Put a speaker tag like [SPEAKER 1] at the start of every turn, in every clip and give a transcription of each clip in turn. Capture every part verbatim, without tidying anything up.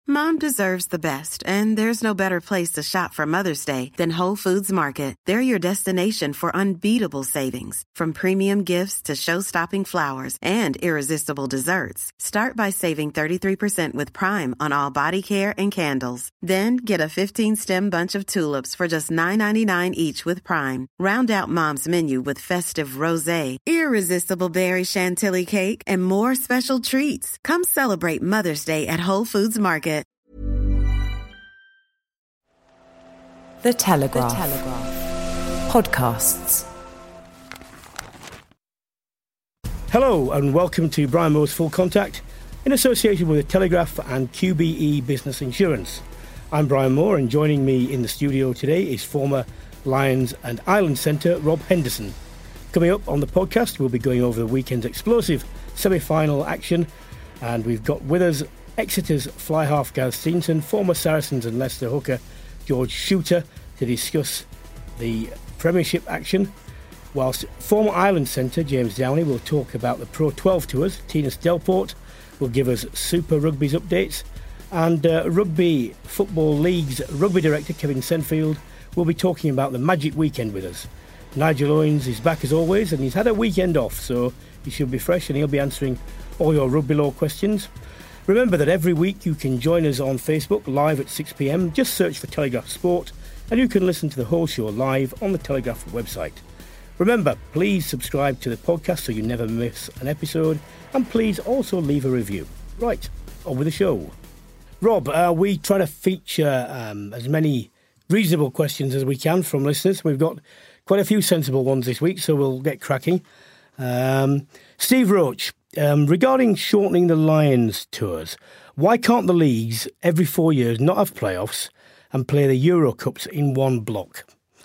[SPEAKER 1] Mom deserves the best, and there's no better place to shop for Mother's Day than Whole Foods Market. They're your destination for unbeatable savings, from premium gifts to show-stopping flowers and irresistible desserts. Start by saving thirty-three percent with Prime on all body care and candles. Then get a fifteen-stem bunch of tulips for just nine ninety-nine each with Prime. Round out Mom's menu with festive rosé, irresistible berry chantilly cake, and more special treats. Come celebrate Mother's Day at Whole Foods Market.
[SPEAKER 2] The Telegraph. The Telegraph. Podcasts.
[SPEAKER 3] Hello and welcome to Brian Moore's Full Contact in association with The Telegraph and Q B E Business Insurance. I'm Brian Moore, and joining me in the studio today is former Lions and Island centre Rob Henderson. Coming up on the podcast, we'll be going over the weekend's explosive semi-final action, and we've got with us Exeter's fly half Gareth Steenson, former Saracens and Leicester hooker George Shooter, to discuss the Premiership action, whilst former Island centre James Downey will talk about the Pro twelve tours. Tina Delport will give us Super Rugby's updates, and uh, Rugby Football League's Rugby Director Kevin Senfield will be talking about the Magic Weekend with us. Nigel Owens is back as always, and he's had a weekend off, so he should be fresh, and he'll be answering all your rugby law questions. Remember that every week you can join us on Facebook live at six p m. Just search for Telegraph Sport, and you can listen to the whole show live on the Telegraph website. Remember, please subscribe to the podcast so you never miss an episode, and please also leave a review. Right, on with the show. Rob, uh, we try to feature um, as many reasonable questions as we can from listeners. We've got quite a few sensible ones this week, so we'll get cracking. Um, Steve Roach, um, regarding shortening the Lions tours, why can't the leagues every four years not have playoffs and play the Euro Cups in one block?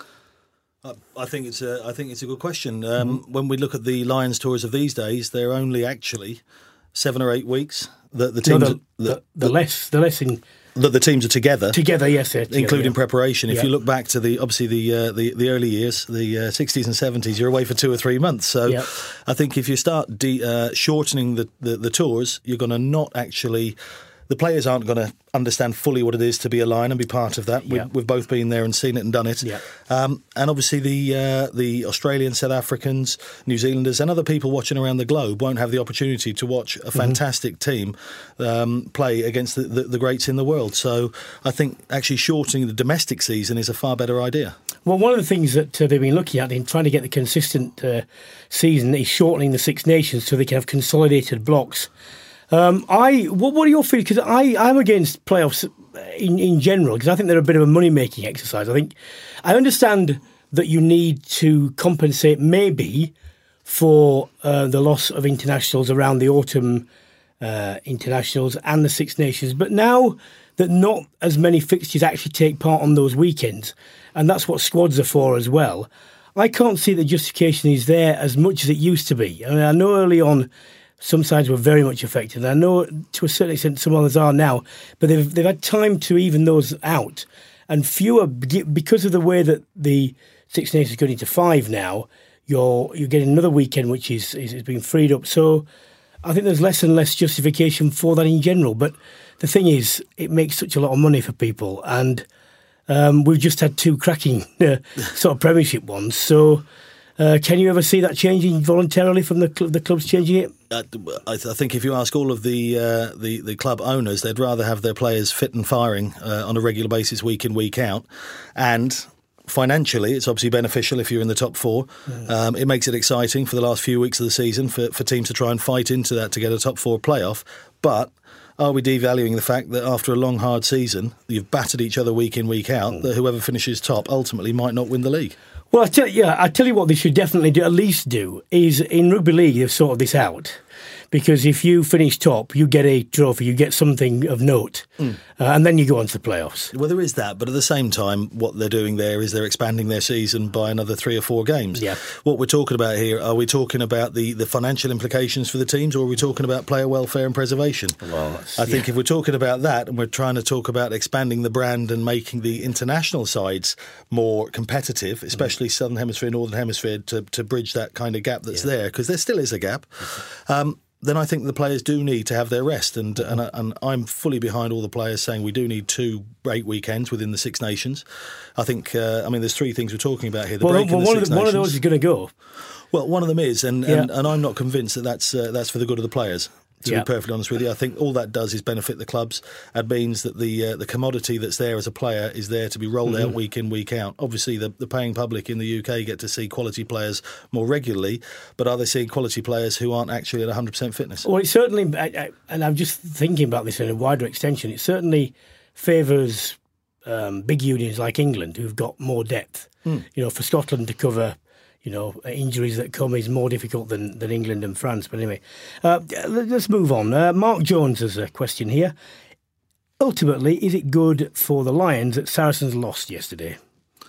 [SPEAKER 4] I think it's a, I think it's a good question. Um, mm-hmm. When we look at the Lions tours of these days, they're only actually seven or eight weeks. The, the teams,
[SPEAKER 3] no, the,
[SPEAKER 4] the,
[SPEAKER 3] the, the less, the less in.
[SPEAKER 4] That the teams are together,
[SPEAKER 3] together, yes, yeah, together,
[SPEAKER 4] including
[SPEAKER 3] yeah.
[SPEAKER 4] preparation. If
[SPEAKER 3] yeah.
[SPEAKER 4] you look back to the obviously the uh, the, the early years, the uh, sixties and seventies, you're away for two or three months. So,
[SPEAKER 3] yeah.
[SPEAKER 4] I think if you start de- uh, shortening the, the, the tours, you're going to not actually. The players aren't going to understand fully what it is to be a Lion and be part of that.
[SPEAKER 3] Yeah.
[SPEAKER 4] We've, we've both been there and seen it and done it.
[SPEAKER 3] Yeah.
[SPEAKER 4] Um, and obviously the uh, the Australians, South Africans, New Zealanders and other people watching around the globe won't have the opportunity to watch a fantastic mm-hmm. team um, play against the, the, the greats in the world. So I think actually shortening the domestic season is a far better idea.
[SPEAKER 3] Well, one of the things that uh, they've been looking at in trying to get the consistent uh, season is shortening the Six Nations so they can have consolidated blocks. Um, I what, what are your feelings? Because I I'm against playoffs in, in general, because I think they're a bit of a money making exercise. I think I understand that you need to compensate maybe for uh, the loss of internationals around the autumn uh, internationals and the Six Nations, but now that not as many fixtures actually take part on those weekends, and that's what squads are for as well, I can't see the justification is there as much as it used to be. I mean, I know early on some sides were very much affected. I know to a certain extent some others are now, but they've they've had time to even those out, and fewer because of the way that the Six Nations is going into five now. You're you're getting another weekend which is is, is being freed up. So I think there's less and less justification for that in general. But the thing is, it makes such a lot of money for people, and um, we've just had two cracking uh, sort of Premiership ones. So. Uh, can you ever see that changing voluntarily from the cl- the clubs changing it?
[SPEAKER 4] Uh, I, th- I think if you ask all of the, uh, the the club owners, they'd rather have their players fit and firing uh, on a regular basis, week in, week out. And financially, it's obviously beneficial if you're in the top four. Mm. Um, it makes it exciting for the last few weeks of the season for, for teams to try and fight into that to get a top four playoff. But are we devaluing the fact that after a long, hard season, you've battered each other week in, week out, mm. that whoever finishes top ultimately might not win the league?
[SPEAKER 3] Well, I tell, yeah, I tell you what they should definitely do, at least do, is in Rugby League they've sorted this out. Because if you finish top, you get a trophy, you get something of note, mm. uh, and then you go on to the playoffs.
[SPEAKER 4] Well, there is that, but at the same time, what they're doing there is they're expanding their season by another three or four games.
[SPEAKER 3] Yeah.
[SPEAKER 4] What we're talking about here, are we talking about the, the financial implications for the teams, or are we talking about player welfare and preservation?
[SPEAKER 3] Well,
[SPEAKER 4] I think yeah. if we're talking about that, and we're trying to talk about expanding the brand and making the international sides more competitive, especially mm. Southern Hemisphere, Northern Hemisphere, to, to bridge that kind of gap that's yeah. there, because there still is a gap. Um, then I think the players do need to have their rest. And, and and I'm fully behind all the players saying we do need two break weekends within the Six Nations. I think, uh, I mean, there's three things we're talking about here. The
[SPEAKER 3] well,
[SPEAKER 4] break
[SPEAKER 3] well
[SPEAKER 4] in the
[SPEAKER 3] one,
[SPEAKER 4] Six
[SPEAKER 3] of the, one of
[SPEAKER 4] Nations.
[SPEAKER 3] those is going to go.
[SPEAKER 4] Well, one of them is, and,
[SPEAKER 3] Yeah.
[SPEAKER 4] and, and I'm not convinced that that's, uh, that's for the good of the players. To
[SPEAKER 3] Yeah.
[SPEAKER 4] be perfectly honest with you, I think all that does is benefit the clubs. It means that the uh, the commodity that's there as a player is there to be rolled
[SPEAKER 3] Mm-hmm.
[SPEAKER 4] out week in, week out. Obviously, the, the paying public in the U K get to see quality players more regularly, but are they seeing quality players who aren't actually at one hundred percent fitness?
[SPEAKER 3] Well, it certainly, I, I, and I'm just thinking about this in a wider extension, it certainly favours um, big unions like England who've got more depth.
[SPEAKER 4] Mm.
[SPEAKER 3] You know, for Scotland to cover, you know, injuries that come is more difficult than, than England and France. But anyway, uh, let's move on. Uh, Mark Jones has a question here. Ultimately, is it good for the Lions that Saracens lost yesterday?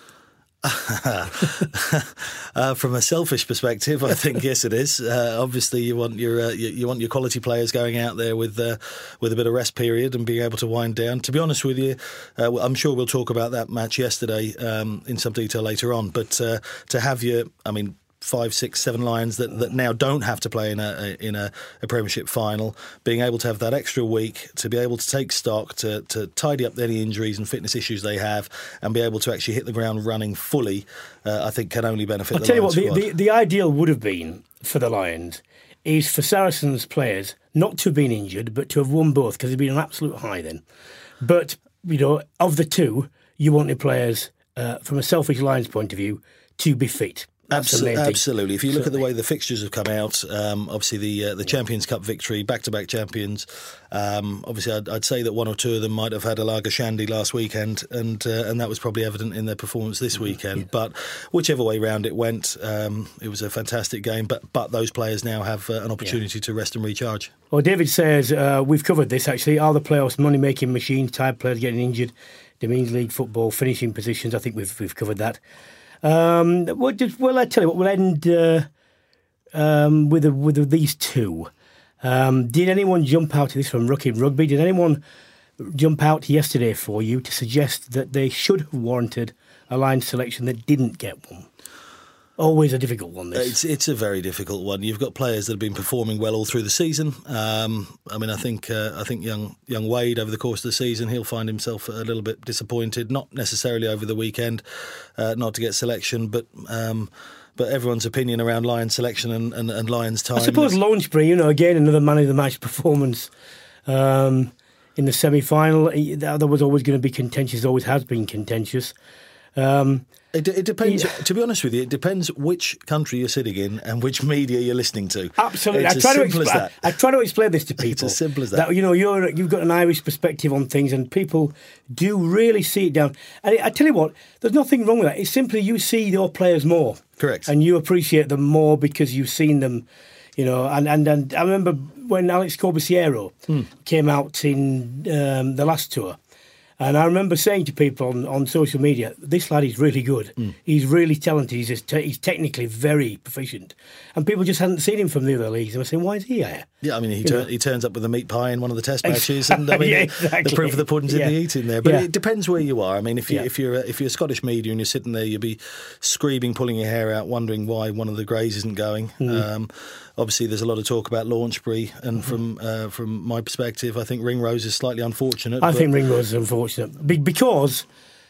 [SPEAKER 4] uh, from a selfish perspective, I think yes, it is. Uh, obviously, you want your uh, you, you want your quality players going out there with uh, with a bit of rest period and being able to wind down. To be honest with you, uh, I'm sure we'll talk about that match yesterday um, in some detail later on. But uh, to have your, I mean. Five, six, seven Lions that, that now don't have to play in a in a, a Premiership final, being able to have that extra week to be able to take stock, to, to tidy up any injuries and fitness issues they have, and be able to actually hit the ground running fully, uh, I think can only benefit
[SPEAKER 3] I'll
[SPEAKER 4] the
[SPEAKER 3] tell you
[SPEAKER 4] Lions
[SPEAKER 3] what, the,
[SPEAKER 4] squad.
[SPEAKER 3] the, the ideal would have been for the Lions is for Saracens players not to have been injured, but to have won both, because it'd been an absolute high then. But, you know, of the two, you wanted players, uh, from a selfish Lions point of view, to be fit.
[SPEAKER 4] Absolutely, absolutely. If you look Certainly. at the way the fixtures have come out, um, obviously the uh, the Champions Cup victory, back-to-back champions. Um, obviously, I'd, I'd say that one or two of them might have had a lager shandy last weekend, and uh, and that was probably evident in their performance this weekend. Yeah. But whichever way round it went, um, it was a fantastic game. But but those players now have uh, an opportunity yeah. to rest and recharge.
[SPEAKER 3] Well, David says uh, we've covered this actually. Are the playoffs money-making machines? Tired players getting injured. Dominions League football finishing positions. I think we've we've covered that. Um, well, just, well, I tell you what, we'll end uh, um, with a, with a, these two. Um, did anyone jump out of this from Rookie Rugby? Did anyone jump out yesterday for you to suggest that they should have warranted a line selection that didn't get one? Always a difficult one, this.
[SPEAKER 4] It's it's a very difficult one. You've got players that have been performing well all through the season. Um, I mean, I think uh, I think young young Wade over the course of the season, he'll find himself a little bit disappointed. Not necessarily over the weekend, uh, not to get selection, but. Um, But everyone's opinion around Lions selection and, and, and Lions time.
[SPEAKER 3] I suppose Launchbury, you know, again, another man of the match performance um, in the semi-final. That was always going to be contentious, always has been contentious. Um,
[SPEAKER 4] It, it depends.
[SPEAKER 3] Yeah.
[SPEAKER 4] To be honest with you, it depends which country you're sitting in and which media you're listening to.
[SPEAKER 3] Absolutely,
[SPEAKER 4] it's
[SPEAKER 3] I
[SPEAKER 4] as
[SPEAKER 3] try
[SPEAKER 4] simple
[SPEAKER 3] to
[SPEAKER 4] as
[SPEAKER 3] expl-
[SPEAKER 4] that.
[SPEAKER 3] I, I try to explain this to people.
[SPEAKER 4] It's as simple as that.
[SPEAKER 3] that you know, you're you've got an Irish perspective on things, and people do really see it down. And I tell you what, there's nothing wrong with that. It's simply you see your players more,
[SPEAKER 4] correct,
[SPEAKER 3] and you appreciate them more because you've seen them. You know, and and, and I remember when Alex Corbisiero hmm. came out in um, the last tour. And I remember saying to people on, on social media, this lad is really good. Mm. He's really talented. He's, te- he's technically very proficient. And people just hadn't seen him from the other leagues. And were saying, why is he here?
[SPEAKER 4] Yeah, I mean, he, tur- he turns up with a meat pie in one of the test matches. And I mean,
[SPEAKER 3] yeah, exactly.
[SPEAKER 4] the proof of the pudding's
[SPEAKER 3] yeah.
[SPEAKER 4] in the eating there. But
[SPEAKER 3] yeah.
[SPEAKER 4] it depends where you are. I mean, if, you,
[SPEAKER 3] yeah.
[SPEAKER 4] if, you're a, if you're a Scottish media and you're sitting there, you'll be screaming, pulling your hair out, wondering why one of the Greys isn't going. Mm. Um, obviously, there's a lot of talk about Launchbury. And mm-hmm. from uh, from my perspective, I think Ringrose is slightly unfortunate.
[SPEAKER 3] I think Ringrose is unfortunate. Because... Because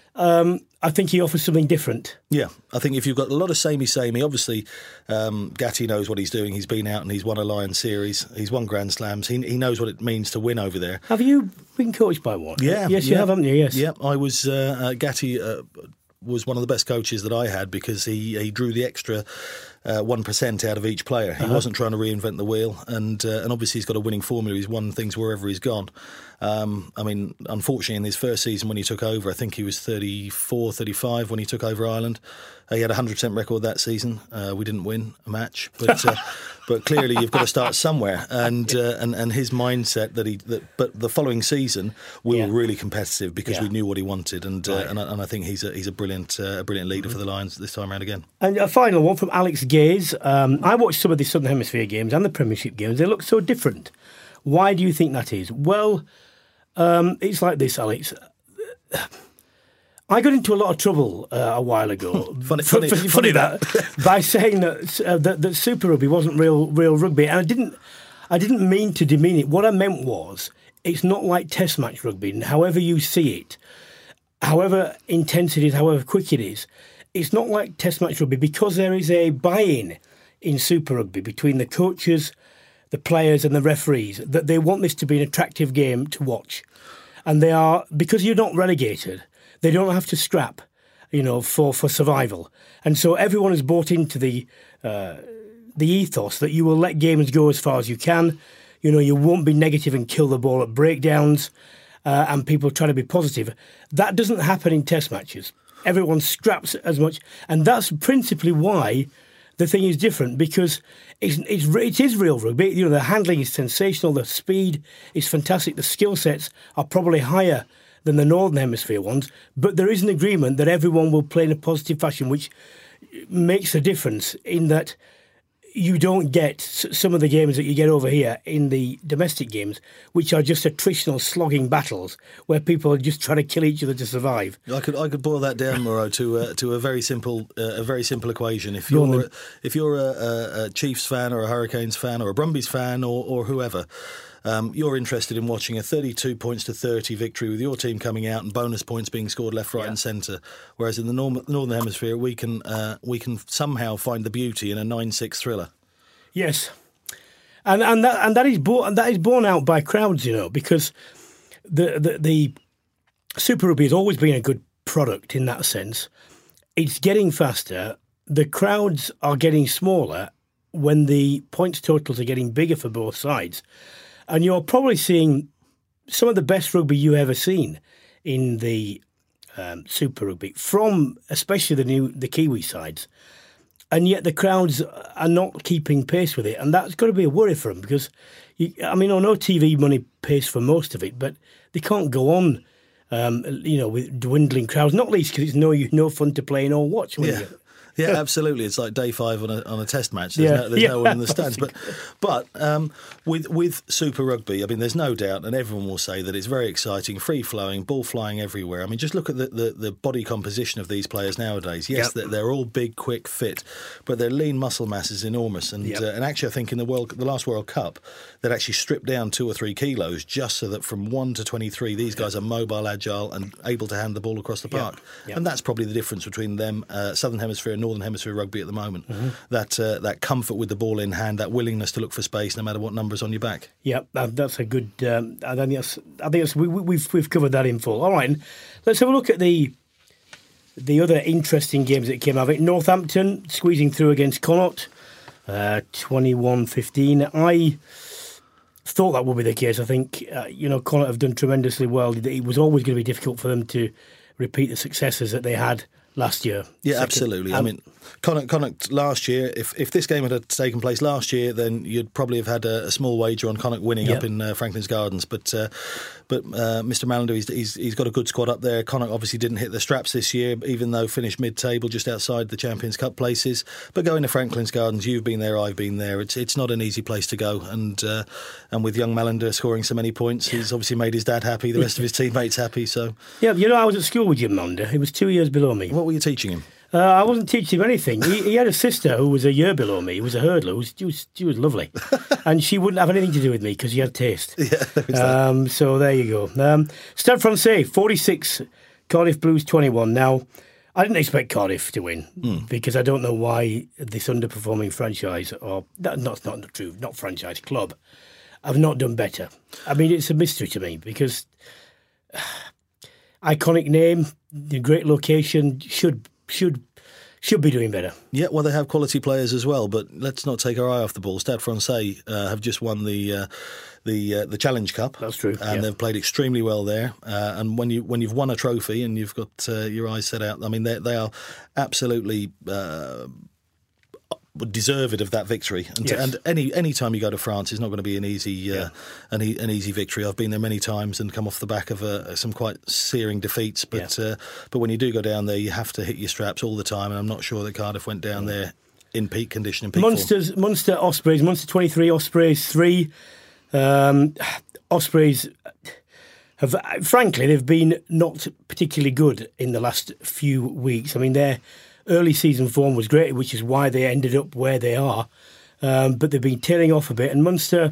[SPEAKER 3] um, I think he offers something different.
[SPEAKER 4] Yeah, I think if you've got a lot of samey-samey, obviously um, Gatti knows what he's doing. He's been out and he's won a Lions series. He's won Grand Slams. He, he knows what it means to win over there.
[SPEAKER 3] Have you been coached by one?
[SPEAKER 4] Yeah.
[SPEAKER 3] Yes,
[SPEAKER 4] yeah.
[SPEAKER 3] you have, haven't you? Yes.
[SPEAKER 4] Yeah, I was, uh, uh, Gatti uh, was one of the best coaches that I had because he, he drew the extra uh, one percent out of each player. He uh-huh. wasn't trying to reinvent the wheel. And, uh, and obviously he's got a winning formula. He's won things wherever he's gone. Um, I mean, unfortunately, in his first season when he took over, I think he was thirty-four, thirty-five when he took over Ireland. Uh, he had a one hundred percent record that season. Uh, we didn't win a match, but uh, but clearly you've got to start somewhere. And uh, and and his mindset that he, that, but the following season we yeah. were really competitive because yeah. we knew what he wanted, and right. uh, and, I, and I think he's a he's a brilliant uh, a brilliant leader mm-hmm. for the Lions this time around again.
[SPEAKER 3] And a final one from Alex Gaze. Um, I watched some of the Southern Hemisphere games and the Premiership games. They look so different. Why do you think that is? Well. Um, it's like this, Alex. I got into a lot of trouble uh, a while ago.
[SPEAKER 4] funny, funny,
[SPEAKER 3] funny,
[SPEAKER 4] funny
[SPEAKER 3] that,
[SPEAKER 4] that.
[SPEAKER 3] by saying that, uh, that that Super Rugby wasn't real real rugby, and I didn't. I didn't mean to demean it. What I meant was, it's not like Test match rugby. And however you see it, however intense it is, however quick it is, it's not like Test match rugby because there is a buy-in in Super Rugby between the coaches, the players and the referees, that they want this to be an attractive game to watch. And they are, because you're not relegated, they don't have to scrap, you know, for, for survival. And so everyone has bought into the uh, the ethos that you will let games go as far as you can. You know, you won't be negative and kill the ball at breakdowns, uh, and people try to be positive. That doesn't happen in Test matches. Everyone scraps as much, and that's principally why the thing is different, because it's, it's it is real rugby. You know, the handling is sensational, the speed is fantastic, the skill sets are probably higher than the Northern Hemisphere ones, but there is an agreement that everyone will play in a positive fashion, which makes a difference in that you don't get some of the games that you get over here in the domestic games, which are just attritional slogging battles where people are just trying to kill each other to survive.
[SPEAKER 4] I could I could boil that down, Moreau, to uh, to a very simple uh, a very simple equation. If you're if you're a, a, a Chiefs fan or a Hurricanes fan or a Brumbies fan or, or whoever, um, you're interested in watching a thirty-two points to thirty victory with your team coming out and bonus points being scored left, right, yeah. and centre. Whereas in the norm- Northern Hemisphere, we can uh, we can somehow find the beauty in a nine six thriller.
[SPEAKER 3] Yes, and and that and that is born that is borne out by crowds, you know, because the, the the Super Rugby has always been a good product in that sense. It's getting faster. The crowds are getting smaller when the points totals are getting bigger for both sides, and you're probably seeing some of the best rugby you've ever seen in the um, Super Rugby from especially the new the Kiwi sides. And yet the crowds are not keeping pace with it. And that's got to be a worry for them because, you, I mean, I know T V money pays for most of it, but they can't go on, um, you know, with dwindling crowds, not least because it's no no fun to play or watch.
[SPEAKER 4] Yeah.
[SPEAKER 3] You?
[SPEAKER 4] Yeah, absolutely. It's like day five on a on a test match. There's,
[SPEAKER 3] yeah.
[SPEAKER 4] no, there's
[SPEAKER 3] yeah.
[SPEAKER 4] no one in the stands. But but um, with with Super Rugby, I mean, there's no doubt, and everyone will say that it's very exciting, free flowing, ball flying everywhere. I mean, just look at the, the, the body composition of these players nowadays. Yes, yep. they're, they're all big, quick, fit, but their lean muscle mass is enormous. And yep. uh, and actually, I think in the world the last World Cup, they'd actually stripped down two or three kilos just so that from one to twenty-three, these guys are mobile, agile, and able to hand the ball across the park. Yep. Yep. And that's probably the difference between them, uh, Southern Hemisphere and Northern Hemisphere rugby at the moment. Mm-hmm. That uh, that comfort with the ball in hand, that willingness to look for space no matter what number's on your back.
[SPEAKER 3] Yeah, that's a good. Um, I think that's. I think that's, we, we've we've covered that in full. All right, let's have a look at the the other interesting games that came out of it. Northampton squeezing through against Connacht, uh, twenty-one fifteen. I thought that would be the case. I think uh, you know Connacht have done tremendously well. It was always going to be difficult for them to repeat the successes that they had last year.
[SPEAKER 4] Yeah, second. Absolutely. Um, I mean, Connacht, Connacht last year, if, if this game had taken place last year, then you'd probably have had a, a small wager on Connacht winning yep. up in uh, Franklin's Gardens. But uh, but uh, Mister Mallender, he's, he's he's got a good squad up there. Connacht obviously didn't hit the straps this year, even though finished mid-table, just outside the Champions Cup places. But going to Franklin's Gardens, you've been there, I've been there. It's it's not an easy place to go. And uh, and with young Mallender scoring so many points, he's obviously made his dad happy, the rest of his teammates happy. So
[SPEAKER 3] yeah, you know, I was at school with Jim Mallender. He was two years below me.
[SPEAKER 4] What were you teaching him?
[SPEAKER 3] Uh, I wasn't teaching him anything. He, he had a sister who was a year below me, who was a hurdler. Who was, she, was, she was lovely. And she wouldn't have anything to do with me because she had taste.
[SPEAKER 4] Yeah, there
[SPEAKER 3] um, so there you go. Um, Stade Francais, forty-six, Cardiff Blues, twenty-one. Now, I didn't expect Cardiff to win mm. because I don't know why this underperforming franchise, or that's not, not true, not franchise, club, have not done better. I mean, it's a mystery to me because uh, iconic name, the great location, should... should should be doing better.
[SPEAKER 4] Yeah, well, they have quality players as well, but let's not take our eye off the ball. Stade Francais uh, have just won the uh, the uh, the Challenge Cup.
[SPEAKER 3] That's true,
[SPEAKER 4] and
[SPEAKER 3] yeah.
[SPEAKER 4] they've played extremely well there. Uh, and when you when you've won a trophy and you've got uh, your eyes set out, I mean, they they are absolutely Uh, deserved of that victory, and,
[SPEAKER 3] yes.
[SPEAKER 4] and any any time you go to France, it's not going to be an easy uh,
[SPEAKER 3] yeah.
[SPEAKER 4] an, e- an easy victory. I've been there many times and come off the back of uh, some quite searing defeats, but yeah. uh, but when you do go down there, you have to hit your straps all the time, and I'm not sure that Cardiff went down there in peak condition. In peak
[SPEAKER 3] Munster's
[SPEAKER 4] form.
[SPEAKER 3] Munster Ospreys, Munster twenty-three, Ospreys three. Um, Ospreys have, frankly, they've been not particularly good in the last few weeks. I mean, they're early season form was great, which is why they ended up where they are. um, but they've been tailing off a bit. And Munster,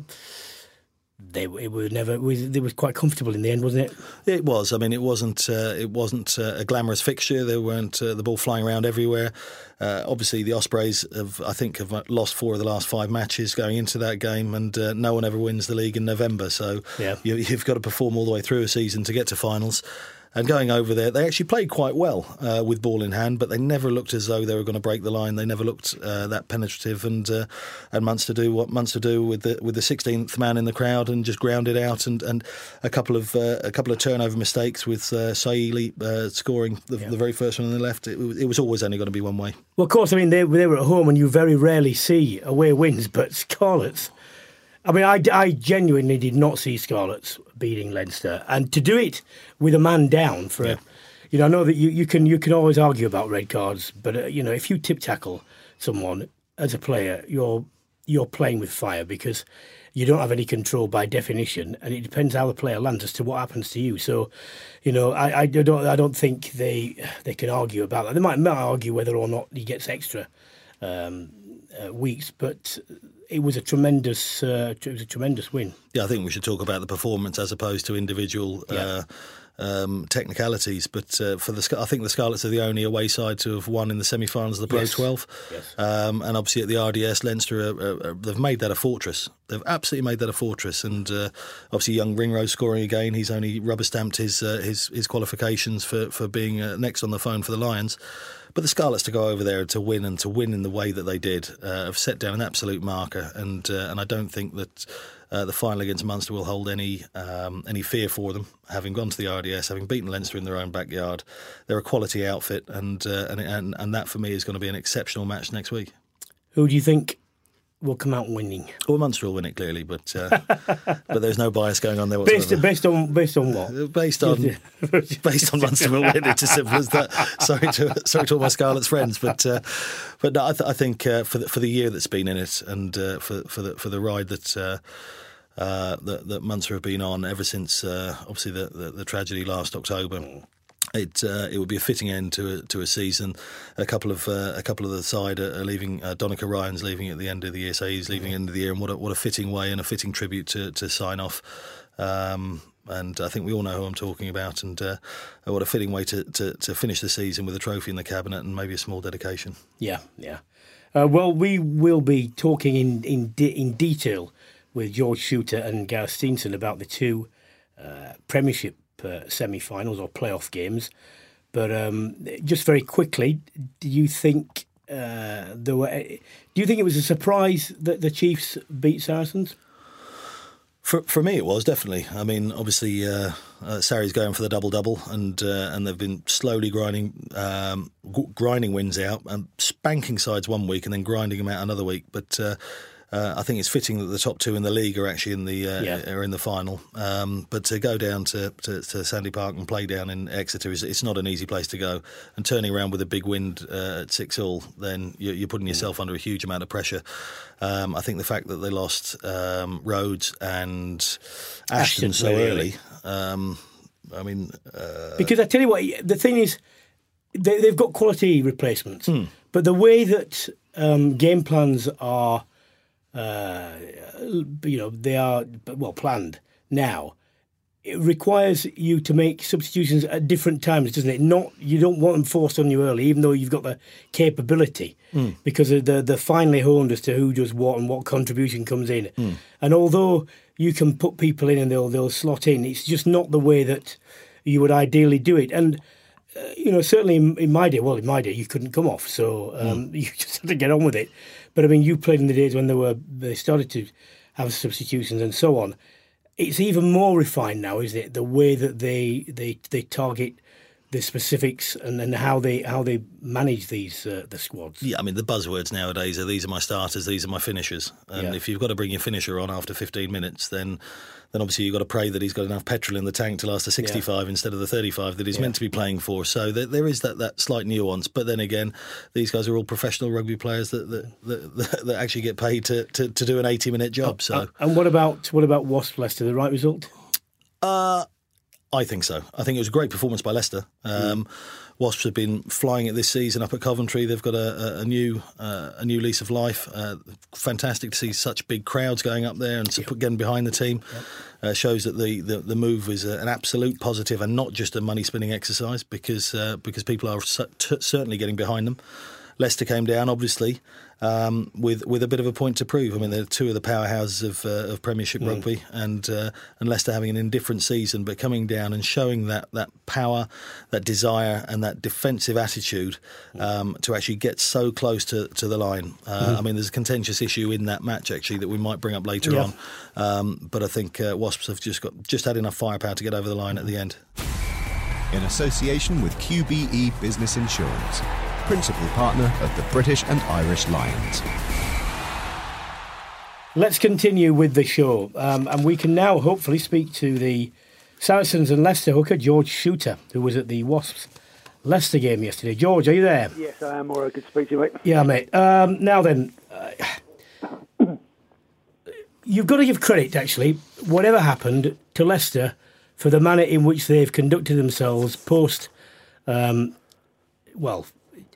[SPEAKER 3] they it were never it was, it was quite comfortable in the end, wasn't it?
[SPEAKER 4] It was. I mean, it wasn't uh, it wasn't uh, a glamorous fixture. There weren't uh, the ball flying around everywhere. Uh, obviously, the Ospreys have, I think, have lost four of the last five matches going into that game, and uh, no one ever wins the league in November. So
[SPEAKER 3] yeah.
[SPEAKER 4] you, you've got to perform all the way through a season to get to finals. And going over there, they actually played quite well uh, with ball in hand, but they never looked as though they were going to break the line. They never looked uh, that penetrative, and uh, and Munster do what Munster do with the with the sixteenth man in the crowd and just ground it out, and, and a couple of uh, a couple of turnover mistakes with uh, Saili uh, scoring the, yeah. the very first one on the left. It, it was always only going to be one way.
[SPEAKER 3] Well, of course, I mean they they were at home, and you very rarely see away wins, but Scarlets. I mean, I, I genuinely did not see Scarlets beating Leinster, and to do it with a man down for, yeah. a, you know, I know that you, you can you can always argue about red cards, but uh, you know, if you tip tackle someone as a player, you're you're playing with fire because you don't have any control by definition, and it depends how the player lands as to what happens to you. So, you know, I, I don't I don't think they they can argue about that. They might, might argue whether or not he gets extra um, uh, weeks, but. It was a tremendous, uh, it was a tremendous win.
[SPEAKER 4] Yeah, I think we should talk about the performance as opposed to individual yeah. uh, um, technicalities. But uh, for the, I think the Scarlets are the only away side to have won in the semi-finals of the Pro
[SPEAKER 3] yes.
[SPEAKER 4] twelve.
[SPEAKER 3] Yes.
[SPEAKER 4] Um, and obviously at the R D S, Leinster, are, are, are, they've made that a fortress. They've absolutely made that a fortress. And uh, obviously, young Ringrose scoring again. He's only rubber stamped his uh, his his qualifications for for being uh, next on the phone for the Lions. But the Scarlets to go over there to win and to win in the way that they did uh, have set down an absolute marker, and uh, and I don't think that uh, the final against Munster will hold any um, any fear for them. Having gone to the R D S, having beaten Leinster in their own backyard, they're a quality outfit, and uh, and, and and that for me is going to be an exceptional match next week.
[SPEAKER 3] Who do you think will come out winning?
[SPEAKER 4] Well, Munster will win it clearly, but uh, but there's no bias going on there whatsoever.
[SPEAKER 3] Based, based on based on what?
[SPEAKER 4] Based on based on Munster will win. It's as simple as that. Sorry to sorry to all my Scarlets friends, but uh, but no, I, th- I think uh, for the, for the year that's been in it, and uh, for for the for the ride that. Uh, uh, that, that Munster have been on ever since uh, obviously the, the, the tragedy last October. It uh, it would be a fitting end to a, to a season. A couple of uh, a couple of the side are, are leaving. Uh, Donica Ryan's leaving at the end of the year, so he's leaving at the end of the year. And what a, what a fitting way and a fitting tribute to, to sign off. Um, and I think we all know who I'm talking about. And uh, what a fitting way to, to, to finish the season with a trophy in the cabinet and maybe a small dedication.
[SPEAKER 3] Yeah, yeah. Uh, well, we will be talking in in de- in detail with George Shooter and Gareth Steenson about the two uh, Premiership uh, semi-finals or playoff games. But um, just very quickly, do you think uh, there were? Do you think it was a surprise that the Chiefs beat Saracens?
[SPEAKER 4] For for me, it was definitely. I mean, obviously, uh, uh, Sarri's going for the double double, and uh, and they've been slowly grinding um, g- grinding wins out and spanking sides one week and then grinding them out another week. But uh, uh, I think it's fitting that the top two in the league are actually in the uh, yeah. are in the final. Um, but to go down to, to, to Sandy Park and play down in Exeter is it's not an easy place to go. And turning around with a big wind uh, at six all, then you're, you're putting yourself under a huge amount of pressure. Um, I think the fact that they lost um, Rhodes and Ashton, Ashton so early, um, I mean... Uh,
[SPEAKER 3] because I tell you what, the thing is, they, they've got quality replacements,
[SPEAKER 4] hmm.
[SPEAKER 3] but the way that um, game plans are, uh, you know, they are, well, planned now, it requires you to make substitutions at different times, doesn't it? Not you don't want them forced on you early, even though you've got the capability, mm. because they're, they're finely honed as to who does what and what contribution comes in. Mm. And although you can put people in and they'll they'll slot in, it's just not the way that you would ideally do it. And uh, you know, certainly in, in my day, well, in my day, you couldn't come off, so um, mm. you just had to get on with it. But I mean, you played in the days when they were they started to have substitutions and so on. It's even more refined now, isn't it? The way that they they, they target the specifics and, and how they how they manage these uh, the squads.
[SPEAKER 4] Yeah, I mean the buzzwords nowadays are these are my starters, these are my finishers. And
[SPEAKER 3] yeah.
[SPEAKER 4] if you've got to bring your finisher on after fifteen minutes, then then obviously you've got to pray that he's got enough petrol in the tank to last a sixty-five yeah. instead of the thirty-five that he's yeah. meant to be playing for. So there, there is that, that slight nuance. But then again, these guys are all professional rugby players that that, that, that actually get paid to, to, to do an eighty-minute job. So
[SPEAKER 3] and what about what about Wasp Leicester? The right result?
[SPEAKER 4] Uh I think so. I think it was a great performance by Leicester. Um, mm. Wasps have been flying it this season up at Coventry. They've got a, a, a new uh, a new lease of life. Uh, fantastic to see such big crowds going up there and yep. getting behind the team. Yep. Uh, shows that the, the, the move is a, an absolute positive and not just a money-spinning exercise because uh, because people are c- t- certainly getting behind them. Leicester came down, obviously, um, with with a bit of a point to prove. I mean, they're two of the powerhouses of, uh, of Premiership mm. rugby, and uh, and Leicester having an indifferent season, but coming down and showing that that power, that desire, and that defensive attitude um, to actually get so close to, to the line. Uh, mm. I mean, there's a contentious issue in that match actually that we might bring up later yeah. on, um, but I think uh, Wasps have just got just had enough firepower to get over the line at the end.
[SPEAKER 5] In association with Q B E Business Insurance, principal partner of the British and Irish Lions.
[SPEAKER 3] Let's continue with the show, um, and we can now hopefully speak to the Saracens and Leicester hooker, George Shooter, who was at the Wasps Leicester game yesterday. George, are you there?
[SPEAKER 6] Yes, I am. All right, good to speak to you, mate.
[SPEAKER 3] Yeah, mate. Um, now then, uh, you've got to give credit, actually, whatever happened, to Leicester for the manner in which they've conducted themselves post, um, well...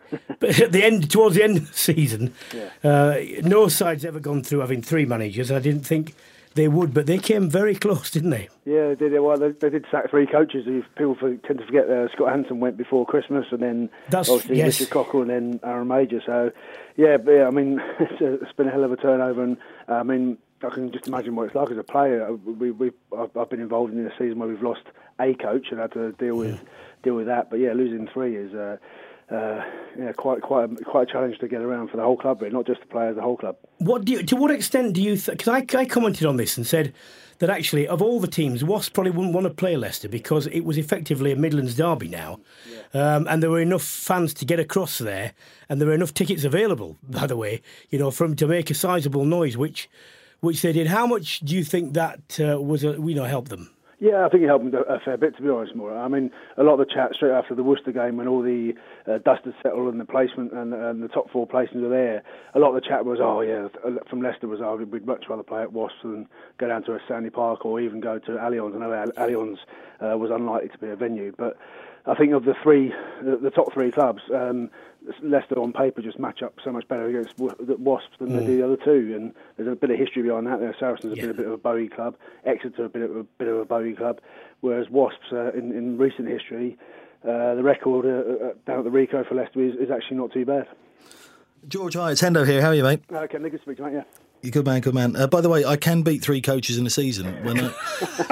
[SPEAKER 3] But at the end, towards the end of the season, yeah. uh, no side's ever gone through having three managers. I didn't think they would, but they came very close, didn't they?
[SPEAKER 6] Yeah, they did. Well, they, they did sack three coaches. People tend to forget that Scott Hanson went before Christmas, and then That's, obviously yes. Richard Cockle and then Aaron Major. So, yeah, but yeah, I mean, it's, a, it's been a hell of a turnover, and uh, I mean, I can just imagine what it's like as a player. We, we, I've, I've been involved in a season where we've lost a coach and had to deal with yeah. deal with that. But yeah, losing three is. Uh, Uh, yeah, quite, quite, a, quite a challenge to get around for the whole club, really, not just the players, the whole club.
[SPEAKER 3] What do you, to what extent do you? Because th- I, I commented on this and said that actually, of all the teams, Wasps probably wouldn't want to play Leicester because it was effectively a Midlands derby now, yeah. um, and there were enough fans to get across there, and there were enough tickets available. By the way, you know, for them to make a sizable noise, which, which they did. How much do you think that uh, was, a, you know, helped them?
[SPEAKER 6] Yeah, I think it helped them a fair bit, to be honest, more. I mean, a lot of the chat straight after the Worcester game when all the uh, dust had settled and the placement and, and the top four placements were there, a lot of the chat was, oh, yeah, from Leicester was, oh, we'd much rather play at Wasps than go down to a Stanley Park or even go to Allianz. I know Allianz uh, was unlikely to be a venue, but I think of the three, the, the top three clubs, um, Leicester on paper just match up so much better against Wasps than mm. they do the other two, and there's a bit of history behind that. There, Saracens have yeah. been a bit of a Bowie club, Exeter have been a bit of a Bowie club, whereas Wasps uh, in, in recent history, uh, the record uh, down at the Ricoh for Leicester is, is actually not too bad.
[SPEAKER 4] George, hi, it's Hendo here. How are you, mate?
[SPEAKER 6] Okay, good to speak to you, mate. Yeah.
[SPEAKER 4] You good man, good man. Uh, by the way, I can beat three coaches in a season. When I,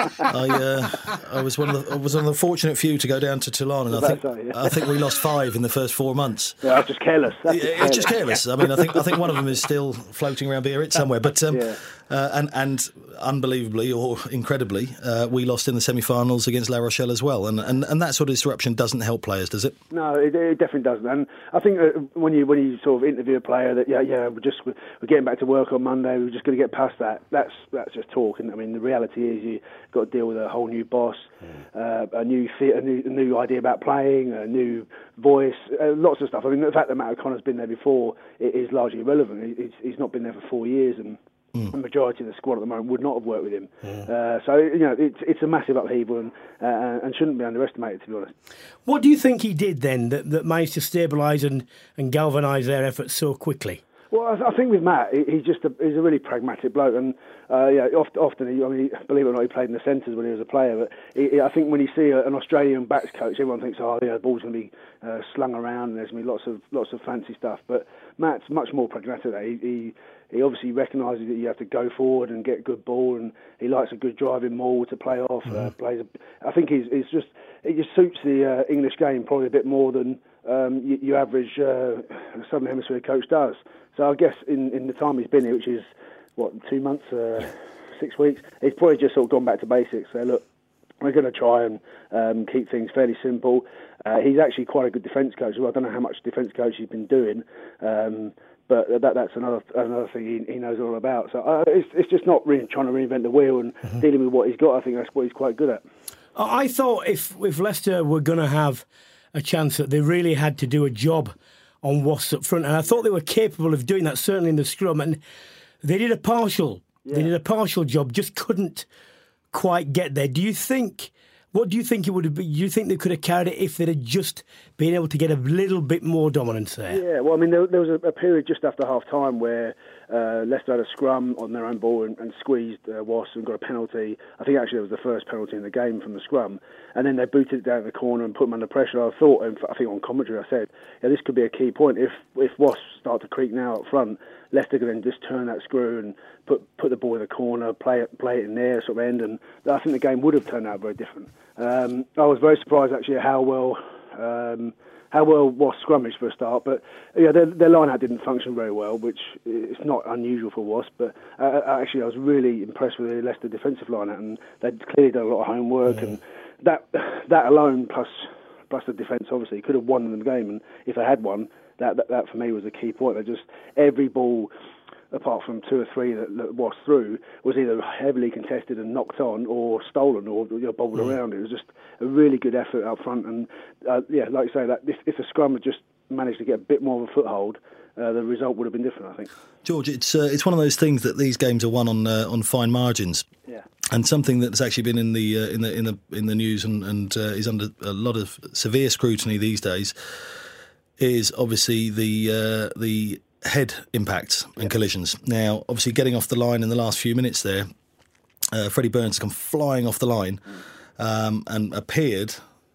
[SPEAKER 4] I, uh, I was one of the I was one of the fortunate few to go down to Toulon, and I think say, yeah. I think we lost five in the first four months.
[SPEAKER 6] Yeah, that's just careless. That's just
[SPEAKER 4] yeah,
[SPEAKER 6] careless.
[SPEAKER 4] It's just careless. I mean, I think I think one of them is still floating around Biarritz somewhere. But um, yeah. uh, and and unbelievably or incredibly, uh, we lost in the semi-finals against La Rochelle as well. And, and and that sort of disruption doesn't help players, does it?
[SPEAKER 6] No, it, it definitely doesn't. And I think uh, when you when you sort of interview a player that yeah yeah we're just we're getting back to work on Monday, we're just going to get past that. That's that's just talk. And I mean, the reality is you've got to deal with a whole new boss, mm. uh, a new a new a new idea about playing, a new voice, uh, lots of stuff. I mean, the fact that Matt O'Connor's been there before it is largely irrelevant. He's, he's not been there for four years, and mm. the majority of the squad at the moment would not have worked with him. Mm. Uh, so you know, it's it's a massive upheaval and uh, and shouldn't be underestimated, to be honest.
[SPEAKER 3] What do you think he did then that, that managed to stabilise and, and galvanise their efforts so quickly?
[SPEAKER 6] Well, I think with Matt, he's just a, he's a really pragmatic bloke, and uh, yeah, often, often he, I mean, believe it or not, he played in the centres when he was a player. But he, I think when you see an Australian backs coach, everyone thinks, oh, yeah, the ball's going to be uh, slung around, and there's going to be lots of lots of fancy stuff. But Matt's much more pragmatic. He he, he obviously recognises that you have to go forward and get a good ball, and he likes a good driving maul to play off. Mm-hmm. Uh, plays, a, I think he's, he's just it just suits the uh, English game probably a bit more than um, you, your average uh, Southern Hemisphere coach does. So I guess in, in the time he's been here, which is, what, two months, uh, six weeks, he's probably just sort of gone back to basics. So, look, we're going to try and um, keep things fairly simple. Uh, he's actually quite a good defence coach. Well, I don't know how much defence coach he's been doing, um, but that, that's another another thing he, he knows all about. So uh, it's, it's just not really trying to reinvent the wheel and mm-hmm. dealing with what he's got. I think that's what he's quite good at.
[SPEAKER 3] I thought if, if Leicester were going to have a chance that they really had to do a job on Wasps up front, and I thought they were capable of doing that, certainly in the scrum, and they did a partial yeah. they did a partial job, just couldn't quite get there. Do you think, What do you think it would have been? Do you think they could have carried it if they'd have just been able to get a little bit more dominance there?
[SPEAKER 6] Yeah, well, I mean, there, there was a, a period just after half-time where uh, Leicester had a scrum on their own ball and, and squeezed uh, Wasps and got a penalty. I think actually it was the first penalty in the game from the scrum. And then they booted it down the corner and put them under pressure. I thought, and I think on commentary I said, yeah, this could be a key point. If if Wasps start to creak now up front, Leicester can then just turn that screw and put put the ball in the corner, play it, play it in there sort of end, and I think the game would have turned out very different. Um, I was very surprised actually at how well um, how well Wasps scrummaged for a start, but yeah, their, their line-out didn't function very well, which is not unusual for Wasps. But uh, actually, I was really impressed with the Leicester defensive line-out, and they'd clearly done a lot of homework, yeah. and that that alone plus plus the defence obviously could have won them the game, and if they had won, that that, that for me was a key point. They just every ball, apart from two or three that, that Wasps through, was either heavily contested and knocked on, or stolen, or you know, bobbled mm. around. It was just a really good effort up front, and uh, yeah, like you say, that if, if the scrum had just managed to get a bit more of a foothold, uh, the result would have been different, I think.
[SPEAKER 4] George, it's uh, it's one of those things that these games are won on uh, on fine margins.
[SPEAKER 6] Yeah.
[SPEAKER 4] And something that's actually been in the uh, in the in the in the news and, and uh, is under a lot of severe scrutiny these days is obviously the uh, the head impacts and yeah. collisions. Now, obviously, getting off the line in the last few minutes there, uh, Freddie Burns has come flying off the line um, and appeared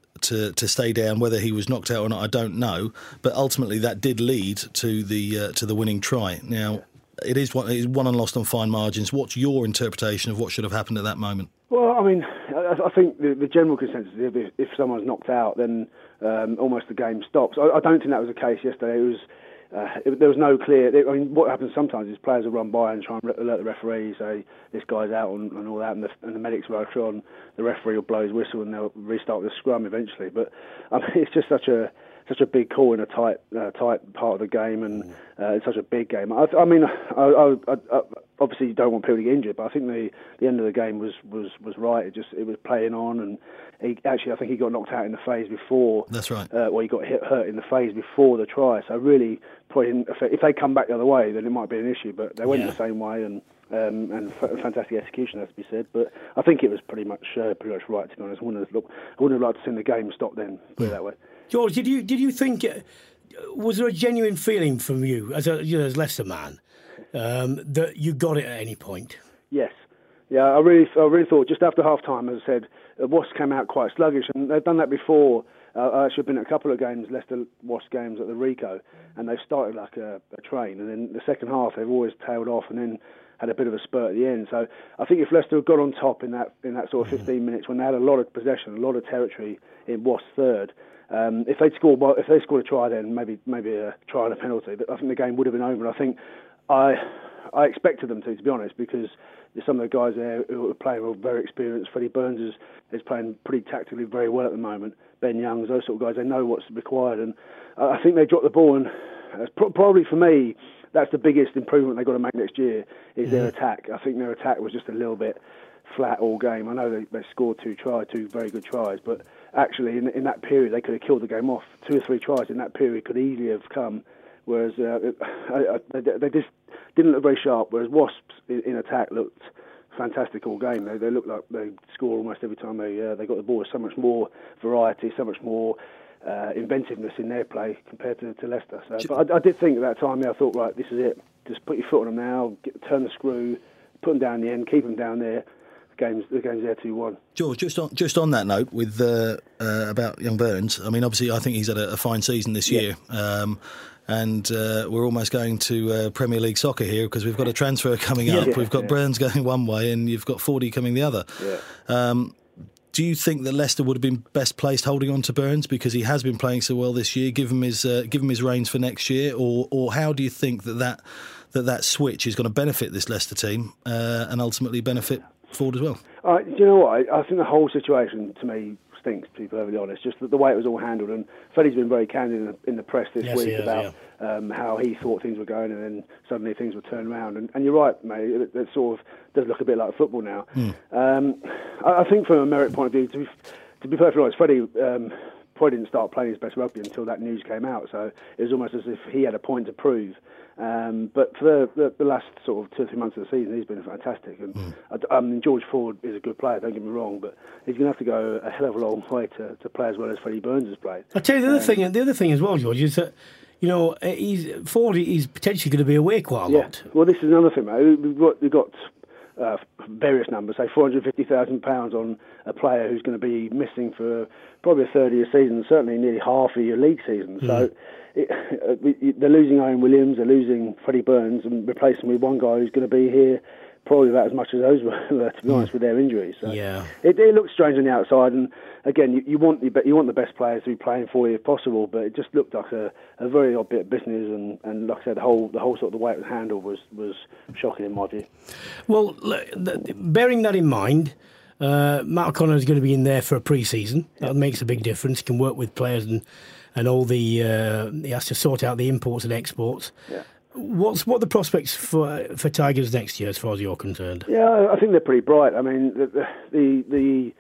[SPEAKER 4] to to stay down. Whether he was knocked out or not, I don't know. But ultimately, that did lead to the uh, to the winning try. Now. Yeah. It is one, it is won and lost on fine margins. What's your interpretation of what should have happened at that moment?
[SPEAKER 6] Well, I mean, I, I think the, the general consensus is if, if someone's knocked out, then um, almost the game stops. I, I don't think that was the case yesterday. It was uh, it, there was no clear. It, I mean, what happens sometimes is players will run by and try and alert the referee, say this guy's out and, and all that, and the, and the medics rush on. The referee will blow his whistle and they'll restart the scrum eventually. But I mean, it's just such a such a big call in a tight, uh, tight part of the game, and uh, it's such a big game. I, I mean, I, I, I, obviously you don't want people to get injured, but I think the, the end of the game was, was, was right. It just it was playing on, and he, actually I think he got knocked out in the phase before.
[SPEAKER 4] That's right.
[SPEAKER 6] Uh, well, he got hit, hurt in the phase before the try. So really, probably if they come back the other way, then it might be an issue. But they went yeah. the same way, and um, and f- fantastic execution, has to be said. But I think it was pretty much uh, pretty much right, to be honest. I wouldn't have, look, I wouldn't have liked to see the game stop then. Put it that way.
[SPEAKER 3] George, did you did you think uh, was there a genuine feeling from you as a you know, as Leicester man um, that you got it at any point?
[SPEAKER 6] Yes, yeah, I really I really thought just after half time, as I said, uh, Wasps came out quite sluggish, and they've done that before. Uh, I actually have been at a couple of games, Leicester Wasps games at the Ricoh, and they've started like a, a train, and then the second half they've always tailed off, and then had a bit of a spurt at the end. So I think if Leicester had got on top in that in that sort of fifteen minutes when they had a lot of possession, a lot of territory in Wasps' third. Um, if they'd scored, well, if they scored a try, then maybe maybe a try and a penalty. But I think the game would have been over. And I think I I expected them to, to be honest, because some of the guys there who are playing are very experienced. Freddie Burns is, is playing pretty tactically very well at the moment. Ben Youngs, those sort of guys, they know what's required. And I think they dropped the ball. And uh, probably for me, that's the biggest improvement they've got to make next year is their attack. I think their attack was just a little bit flat all game. I know they, they scored two tries, two very good tries, but actually in, in that period they could have killed the game off. Two or three tries in that period could easily have come, whereas uh, I, I, they, they just didn't look very sharp, whereas Wasps in, in attack looked fantastic all game. They, they looked like they score almost every time they uh, they got the ball. So much more variety, so much more uh, inventiveness in their play compared to, to Leicester. So, but I, I did think at that time, yeah, I thought, right, this is it. Just put your foot on them now, get, turn the screw, put them down the end, keep them down there. The game's, the game's there two one.
[SPEAKER 4] George, just on just on that note, with uh, uh, about young Burns, I mean, obviously, I think he's had a, a fine season this year, yeah. um, and uh, we're almost going to uh, Premier League soccer here because we've got a transfer coming up. Yeah, we've got yeah. Burns going one way, and you've got Fordy coming the other.
[SPEAKER 6] Yeah.
[SPEAKER 4] Um, do you think that Leicester would have been best placed holding on to Burns because he has been playing so well this year? Give him his uh, give him his reins for next year, or or how do you think that that that, that switch is going to benefit this Leicester team uh, and ultimately benefit Ford as well?
[SPEAKER 6] Uh, do you know what? I, I think the whole situation, to me, stinks, to be perfectly honest. Just the, the way it was all handled. And Freddie's been very candid in the, in the press this
[SPEAKER 3] yes,
[SPEAKER 6] week
[SPEAKER 3] is,
[SPEAKER 6] about yeah. um, how he thought things were going, and then suddenly things were turned around. And, and you're right, mate. It, it sort of does look a bit like football now. Mm. Um, I, I think from a merit point of view, to be, to be perfectly honest, Freddie um, probably didn't start playing his best rugby until that news came out. So it was almost as if he had a point to prove. Um, but for the, the, the last sort of two or three months of the season, he's been fantastic. And mm. I, I mean, George Ford is a good player, don't get me wrong, but he's going to have to go a hell of a long way to, to play as well as Freddie Burns has played.
[SPEAKER 3] I tell you the other
[SPEAKER 6] um,
[SPEAKER 3] thing, the other thing as well, George, is that you know he's Ford is potentially going to be away quite a
[SPEAKER 6] yeah.
[SPEAKER 3] lot.
[SPEAKER 6] Well, this is another thing, mate. We've got we've got uh, various numbers, say four hundred fifty thousand pounds on a player who's going to be missing for probably a third of your season, certainly nearly half of your league season. Mm. So. It, it, they're losing Owen Williams, they're losing Freddie Burns, and replacing with one guy who's going to be here probably about as much as those were, to be honest, with their injuries. So
[SPEAKER 3] yeah,
[SPEAKER 6] it, it looks strange on the outside, and again, you, you want the you want the best players to be playing for you if possible, but it just looked like a, a very odd bit of business, and, and like I said, the whole the whole sort of the way it was handled was was shocking in my view.
[SPEAKER 3] Well, bearing that in mind. Uh, Matt O'Connor is going to be in there for a pre-season. That makes a big difference. He can work with players and and all the uh, he has to sort out the imports and exports. Yeah. What's what are the prospects for for Tigers next year, as far as you're concerned?
[SPEAKER 6] Yeah, I think they're pretty bright. I mean, the the, the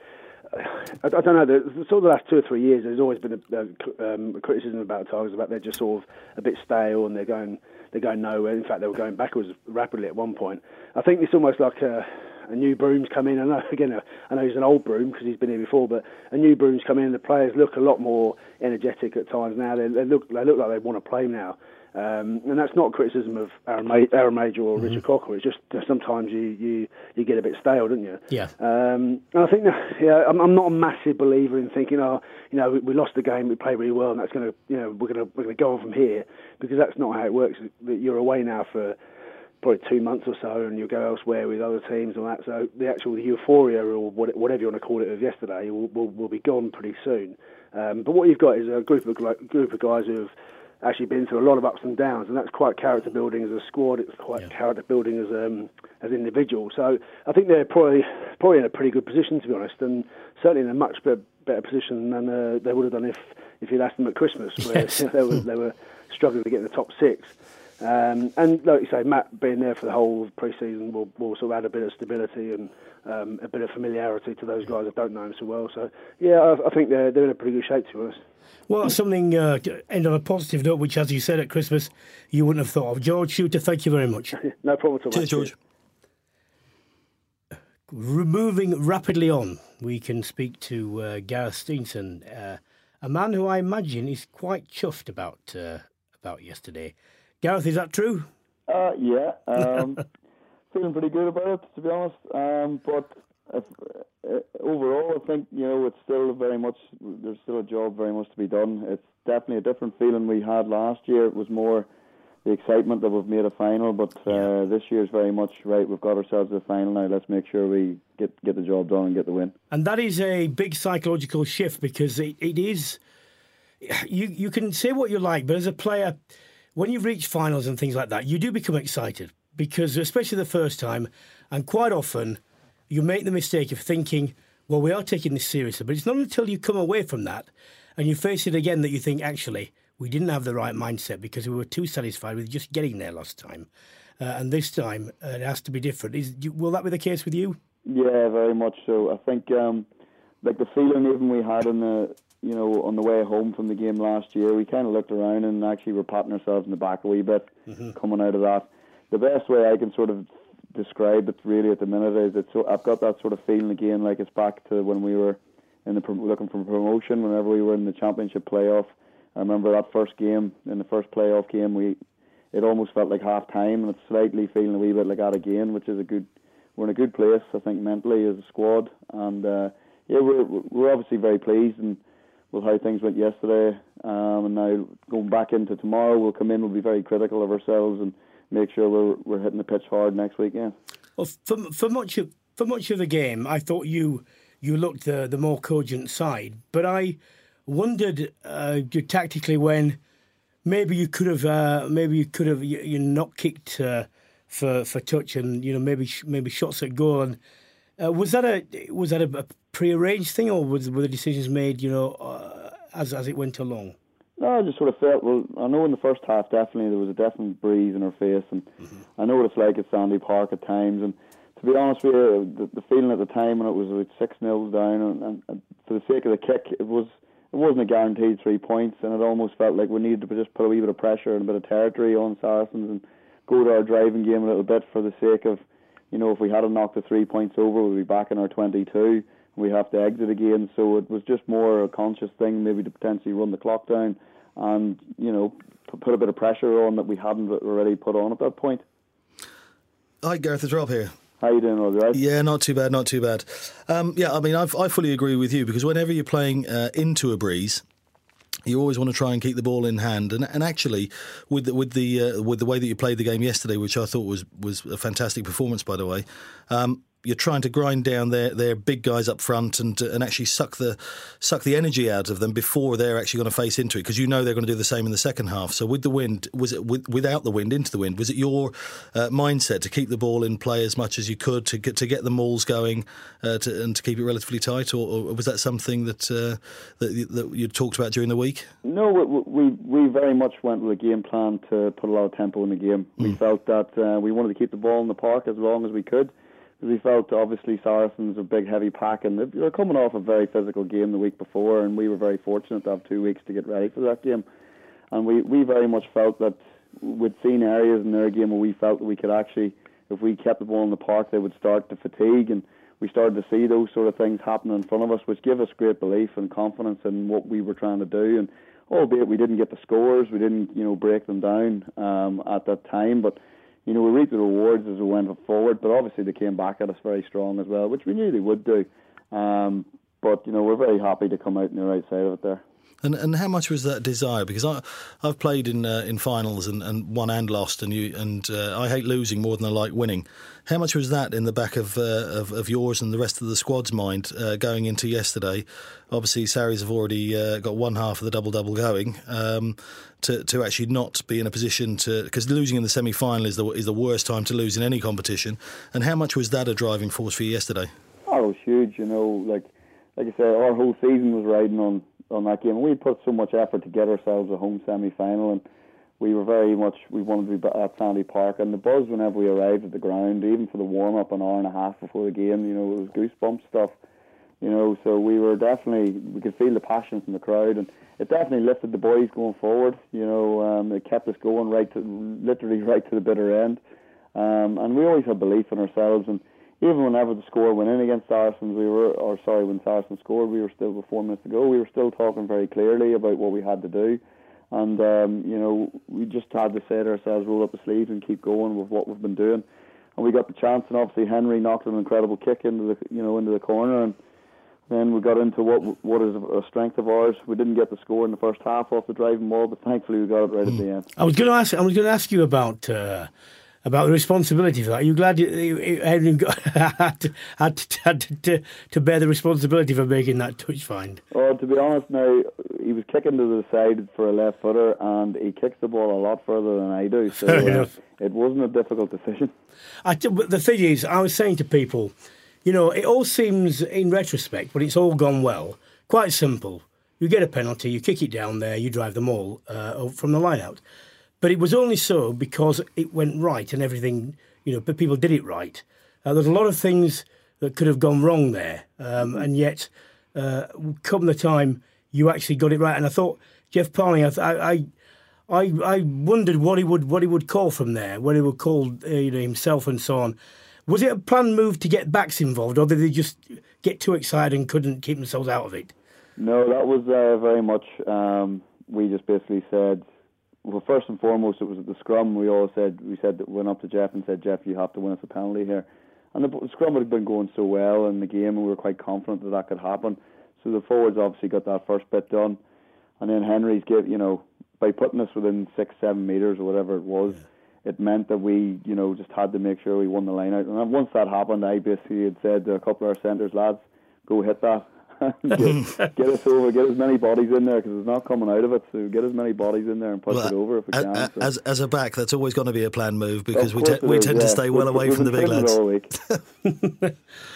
[SPEAKER 6] I, I don't know. The, sort of the last two or three years, there's always been a, a, um, a criticism about Tigers about they're just sort of a bit stale and they're going they're going nowhere. In fact, they were going backwards rapidly at one point. I think it's almost like a. A new broom's come in. I know again. I know he's an old broom because he's been here before, but a new broom's come in. The players look a lot more energetic at times now. They, they look they look like they want to play now, um, and that's not criticism of Aaron, Ma- Aaron Major or mm-hmm. Richard Cocker. It's just sometimes you, you, you get a bit stale, don't you?
[SPEAKER 3] Yeah.
[SPEAKER 6] Um, and I think that, yeah, I'm, I'm not a massive believer in thinking, oh, you know, we, we lost the game, we played really well, and that's going to, you know, we're going to we're going to go on from here, because that's not how it works. You're away now for probably two months or so, and you'll go elsewhere with other teams and that. So the actual the euphoria, or whatever you want to call it, of yesterday will will, will be gone pretty soon. Um, but what you've got is a group of group of guys who have actually been through a lot of ups and downs, and that's quite character building as a squad. It's quite yeah. character building as um, as individuals. So I think they're probably probably in a pretty good position, to be honest, and certainly in a much better, better position than uh, they would have done if if you'd asked them at Christmas, where yes. they were they were struggling to get in the top six. Um, and like you say, Matt being there for the whole pre-season will, will sort of add a bit of stability and um, a bit of familiarity to those guys that don't know him so well. So, yeah, I, I think they're they're in a pretty good shape, to be honest.
[SPEAKER 3] Well, something uh, to end on a positive note, which, as you said at Christmas, you wouldn't have thought of. George Shooter, thank you very much.
[SPEAKER 6] No problem at all.
[SPEAKER 4] Cheers, George.
[SPEAKER 3] Moving rapidly on, we can speak to uh, Gareth Steenson, uh, a man who I imagine is quite chuffed about uh, about yesterday. Gareth, is that true?
[SPEAKER 7] Uh, yeah, um, feeling pretty good about it, to be honest. Um, but if, uh, overall, I think, you know, it's still very much, there's still a job very much to be done. It's definitely a different feeling we had last year. It was more the excitement that we've made a final, but uh, yeah. this year is very much, right, we've got ourselves to the final now, let's make sure we get, get the job done and get the win.
[SPEAKER 3] And that is a big psychological shift, because it, it is, you, you can say what you like, but as a player, when you've reached finals and things like that, you do become excited, because especially the first time, and quite often you make the mistake of thinking, well, we are taking this seriously, but it's not until you come away from that and you face it again that you think, actually, we didn't have the right mindset because we were too satisfied with just getting there last time. Uh, and this time uh, it has to be different. Is, will that be the case with you?
[SPEAKER 7] Yeah, very much so. I think um, like the feeling even we had in the... you know, on the way home from the game last year, we kind of looked around and actually were patting ourselves in the back a wee bit mm-hmm. coming out of that. The best way I can sort of describe it really at the minute is it's so I've got that sort of feeling again, like it's back to when we were in the looking for promotion, whenever we were in the championship playoff. I remember that first game, in the first playoff game, we it almost felt like half time, and it's slightly feeling a wee bit like that again, which is a good, we're in a good place, I think, mentally as a squad. And uh, yeah, we're, we're obviously very pleased and with how things went yesterday, um, and now going back into tomorrow, we'll come in, we'll be very critical of ourselves and make sure we're we're hitting the pitch hard next weekend.
[SPEAKER 3] Well, for for much of for much of the game, I thought you you looked the the more cogent side, but I wondered uh, tactically when maybe you could have uh, maybe you could have you, you not kicked uh, for for touch, and you know maybe maybe shots at goal. And uh, was that a was that a, a pre-arranged thing, or was, were the decisions made, you know, uh, as as it went along?
[SPEAKER 7] No, I just sort of felt, well, I know in the first half definitely there was a definite breeze in our face, and mm-hmm. I know what it's like at Sandy Park at times, and to be honest with you, the, the feeling at the time when it was like six nil down, and, and, and for the sake of the kick, it was it wasn't a guaranteed three points, and it almost felt like we needed to just put a wee bit of pressure and a bit of territory on Saracens and go to our driving game a little bit for the sake of, you know, if we had to knock the three points over, we'd be back in our twenty-two. We have to exit again, so it was just more a conscious thing, maybe to potentially run the clock down and, you know, put a bit of pressure on that we hadn't already put on at that point.
[SPEAKER 4] Hi, Gareth, it's Rob here.
[SPEAKER 7] How you doing, Rob? Right?
[SPEAKER 4] Yeah, not too bad, not too bad. Um, yeah, I mean, I've, I fully agree with you, because whenever you're playing uh, into a breeze, you always want to try and keep the ball in hand, and and actually, with the, with the uh, with the way that you played the game yesterday, which I thought was was a fantastic performance, by the way. Um, You're trying to grind down their, their big guys up front and and actually suck the suck the energy out of them before they're actually going to face into it, because you know they're going to do the same in the second half. So with the wind, was it with, without the wind, into the wind, was it your uh, mindset to keep the ball in play as much as you could to get to get the mauls going uh, to, and to keep it relatively tight, or, or was that something that uh, that, that you talked about during the week?
[SPEAKER 7] No, we we, we very much went with a game plan to put a lot of tempo in the game. Mm. We felt that uh, we wanted to keep the ball in the park as long as we could. We felt obviously Saracens are a big, heavy pack, and they were coming off a very physical game the week before, and we were very fortunate to have two weeks to get ready for that game. And we, we very much felt that we'd seen areas in their game where we felt that we could actually, if we kept the ball in the park, they would start to fatigue, and we started to see those sort of things happen in front of us, which gave us great belief and confidence in what we were trying to do. And albeit we didn't get the scores, we didn't, you know, break them down um, at that time, but you know, we reaped the rewards as we went forward, but obviously they came back at us very strong as well, which we knew they would do. Um, but, you know, we're very happy to come out on the right side of it there.
[SPEAKER 4] And and how much was that desire? Because I I've played in uh, in finals and, and won and lost, and you and uh, I hate losing more than I like winning. How much was that in the back of uh, of, of yours and the rest of the squad's mind uh, going into yesterday? Obviously, Sarries have already uh, got one half of the double double going. Um, to to actually not be in a position to, because losing in the semi final is the is the worst time to lose in any competition. And how much was that a driving force for you yesterday?
[SPEAKER 7] Oh, it was huge. You know, like like I said, our whole season was riding on. on that game. We had put so much effort to get ourselves a home semi-final, and we were very much, we wanted to be at Sandy Park, and the buzz whenever we arrived at the ground, even for the warm-up an hour and a half before the game, you know, it was goosebump stuff, you know, so we were definitely, we could feel the passion from the crowd, and it definitely lifted the boys going forward, you know, um, it kept us going right to, literally right to the bitter end, um, and we always had belief in ourselves, and even whenever the score went in against Saracens, we were, or sorry, when Saracens scored, we were still with four minutes to go. We were still talking very clearly about what we had to do, and um, you know, we just had to say to ourselves, roll up the sleeves and keep going with what we've been doing. And we got the chance, and obviously Henry knocked an incredible kick into the, you know, into the corner, and then we got into what what is a strength of ours. We didn't get the score in the first half off the driving ball, but thankfully we got it right mm. at the end.
[SPEAKER 3] I was going to ask. I was going to ask you about. Uh... About the responsibility for that. Are you glad you, you, you got, had, to, had, to, had to, to bear the responsibility for making that touch find?
[SPEAKER 7] Well, to be honest now, he was kicking to the side for a left footer, and he kicks the ball a lot further than I do. So
[SPEAKER 3] Fair enough.
[SPEAKER 7] Uh, it wasn't a difficult decision.
[SPEAKER 3] I, the thing is, I was saying to people, you know, it all seems, in retrospect, when it's all gone well, quite simple. You get a penalty, you kick it down there, you drive them all uh, from the line out. But it was only so because it went right and everything, you know, but people did it right. Uh, there's a lot of things that could have gone wrong there. Um, and yet, uh, come the time, you actually got it right. And I thought, Jeff Parling, I, I, I, I wondered what he would what he would call from there, what he would call uh, you know, himself and so on. Was it a planned move to get backs involved, or did they just get too excited and couldn't keep themselves out of it?
[SPEAKER 7] No, that was uh, very much, um, we just basically said, well, first and foremost, it was at the scrum. We all said, we said, went up to Jeff and said, Jeff, you have to win us a penalty here. And the scrum had been going so well in the game, and we were quite confident that that could happen. So the forwards obviously got that first bit done. And then Henry's give, you know, by putting us within six, seven metres or whatever it was, yeah. it meant that we, you know, just had to make sure we won the line out. And once that happened, I basically had said to a couple of our centres, lads, go hit that. get, get us over, get as many bodies in there, because it's not coming out of it, so get as many bodies in there and push well, it over if we
[SPEAKER 4] as,
[SPEAKER 7] can. So.
[SPEAKER 4] As, as a back, that's always going to be a planned move, because we, te- we tend is, yeah. to stay well away
[SPEAKER 7] We've
[SPEAKER 4] from the big lads.
[SPEAKER 7] All week.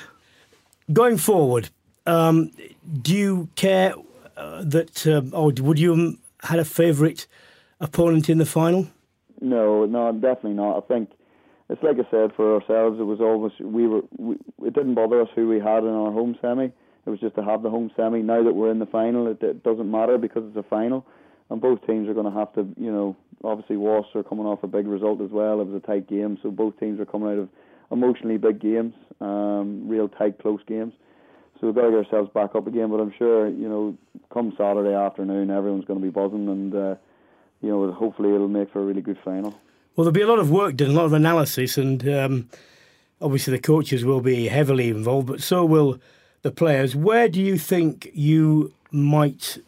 [SPEAKER 3] Going forward, um, do you care uh, that, um, or would you have had a favourite opponent in the final?
[SPEAKER 7] No, no, definitely not. I think it's like I said, for ourselves, it was always, we were, we, it didn't bother us who we had in our home semi. it was just to have the home semi. Now that we're in the final, it, it doesn't matter because it's a final, and both teams are going to have to, you know, obviously Wasps are coming off a big result as well. It was a tight game, so both teams are coming out of emotionally big games, um, real tight, close games. So we've got to get ourselves back up again. But I'm sure, you know, come Saturday afternoon, everyone's going to be buzzing, and uh, you know, hopefully it'll make for a really good final.
[SPEAKER 3] Well, there'll be a lot of work done, a lot of analysis, and um, obviously the coaches will be heavily involved, but so will the players. Where do you think you might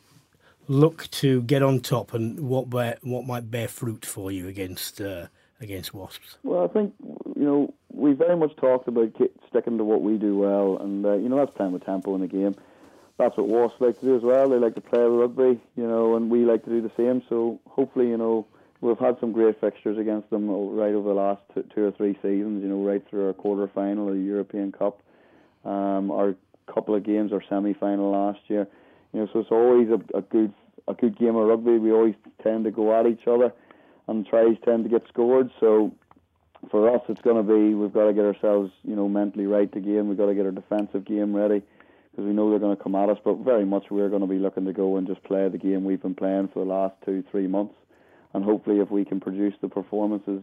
[SPEAKER 3] look to get on top, and what bear, what might bear fruit for you against uh, against Wasps?
[SPEAKER 7] Well, I think, you know, we very much talked about sticking to what we do well, and uh, you know, that's playing with tempo in the game. That's what Wasps like to do as well. They like to play rugby, you know, and we like to do the same. So hopefully, you know, we've had some great fixtures against them right over the last two, two or three seasons, you know, right through our quarter-final, the European Cup, um, our couple of games, our semi-final last year. You know, so it's always a, a good a good game of rugby. We always tend to go at each other, and tries tend to get scored. So for us, it's going to be, we've got to get ourselves, you know, mentally right again. We've got to get our defensive game ready, because we know they're going to come at us. But very much we're going to be looking to go and just play the game we've been playing for the last two, three months. And hopefully if we can produce the performances,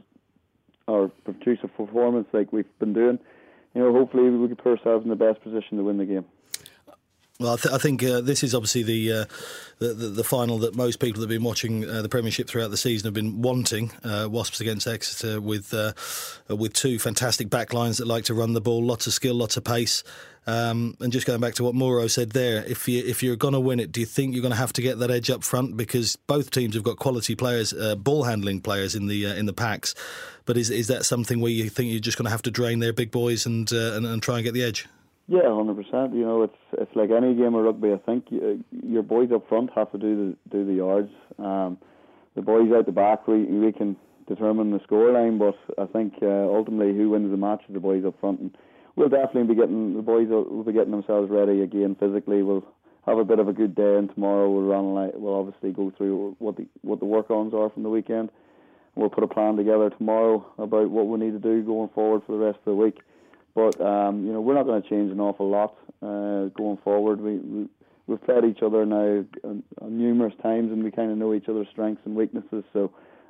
[SPEAKER 7] or produce a performance like we've been doing, you know, hopefully we can put ourselves in the best position to win the game.
[SPEAKER 4] Well, I, th- I think uh, this is obviously the, uh, the, the the final that most people that have been watching uh, the Premiership throughout the season have been wanting. Uh, Wasps against Exeter, with uh, with two fantastic backlines that like to run the ball, lots of skill, lots of pace. Um, and just going back to what Mauro said there, if you if you're going to win it, do you think you're going to have to get that edge up front? Because both teams have got quality players, uh, ball handling players in the uh, in the packs. But is is that something where you think you're just going to have to drain their big boys and uh, and, and try and get the edge?
[SPEAKER 7] Yeah, one hundred percent. You know, it's it's like any game of rugby. I think you, your boys up front have to do the do the yards. Um, the boys out the back, we we can determine the scoreline, but I think uh, ultimately who wins the match is the boys up front. And we'll definitely be getting the boys will be getting themselves ready again physically. We'll have a bit of a good day, and tomorrow we'll run like we'll obviously go through what the what the work-ons are from the weekend. We'll put a plan together tomorrow about what we need to do going forward for the rest of the week. But um, you know, we're not going to change an awful lot uh, going forward. We, we we've played each other now on, on numerous times, and we kind of know each other's strengths and weaknesses. So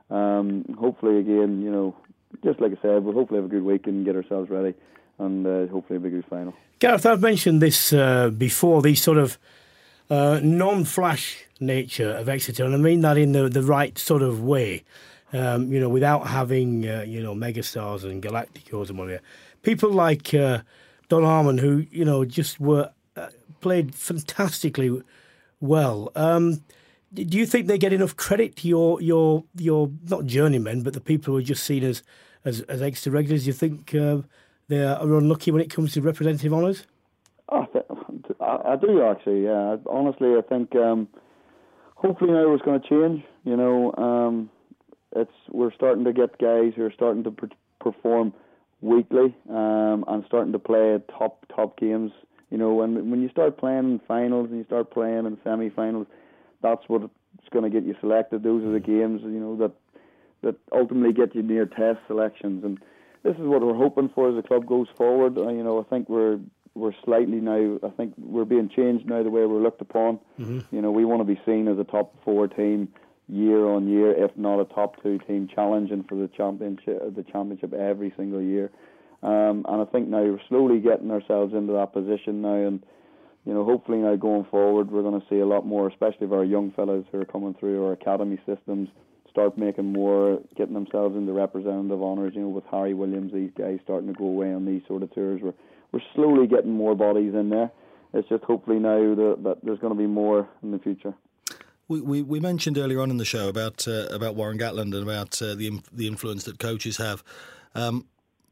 [SPEAKER 7] um, hopefully, again, you know, just like I said, we'll hopefully have a good week and get ourselves ready, and uh, hopefully have a good final.
[SPEAKER 3] Gareth, I've mentioned this uh, before. These sort of uh, non-flash nature of Exeter, and I mean that in the the right sort of way. Um, you know, without having uh, you know megastars and Galacticos and whatever. People like uh, Don Harmon, who, you know, just were uh, played fantastically well. Um, do you think they get enough credit, your your your not journeymen, but the people who are just seen as as, as extra regulars? Do you think uh, they are unlucky when it comes to representative honours?
[SPEAKER 7] Oh, I, I do actually. Yeah, honestly, I think um, hopefully now it's going to change. You know, um, it's we're starting to get guys who are starting to per- perform. weekly um, and starting to play top top games. You know, when when you start playing in finals and you start playing in semi-finals, that's what's going to get you selected. Those are the games, you know, that that ultimately get you near test selections. And this is what we're hoping for as the club goes forward. Uh, you know, I think we're we're slightly now. I think we're being changed now the way we're looked upon. Mm-hmm. You know, we want to be seen as a top four team year on year, if not a top two team, challenging for the championship, the championship every single year. Um, and I think now we're slowly getting ourselves into that position now, and you know, hopefully now going forward, we're going to see a lot more, especially of our young fellas who are coming through our academy systems, start making more, getting themselves into representative honours. You know, with Harry Williams, these guys starting to go away on these sort of tours. We're we're slowly getting more bodies in there. It's just hopefully now that, that there's going to be more in the future.
[SPEAKER 4] We, we we mentioned earlier on in the show about uh, about Warren Gatland and about uh, the the influence that coaches have. Um,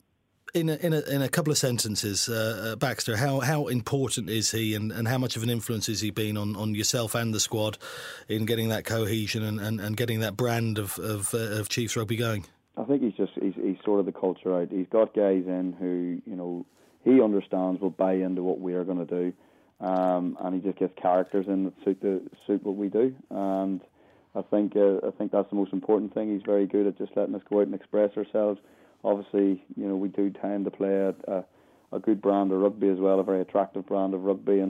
[SPEAKER 4] in a, in a in a couple of sentences, uh, Baxter, how how important is he, and, and how much of an influence has he been on, on yourself and the squad in getting that cohesion and, and, and getting that brand of of, uh, of Chiefs rugby going?
[SPEAKER 7] I think he's just he's, he's sort of the culture out. He's got guys in who, you know, he understands will buy into what we are going to do. Um, and he just gets characters in that suit the suit what we do, and I think uh, I think that's the most important thing. He's very good at just letting us go out and express ourselves. Obviously, you know, we do tend to play a, a, a good brand of rugby as well, a very attractive brand of rugby, and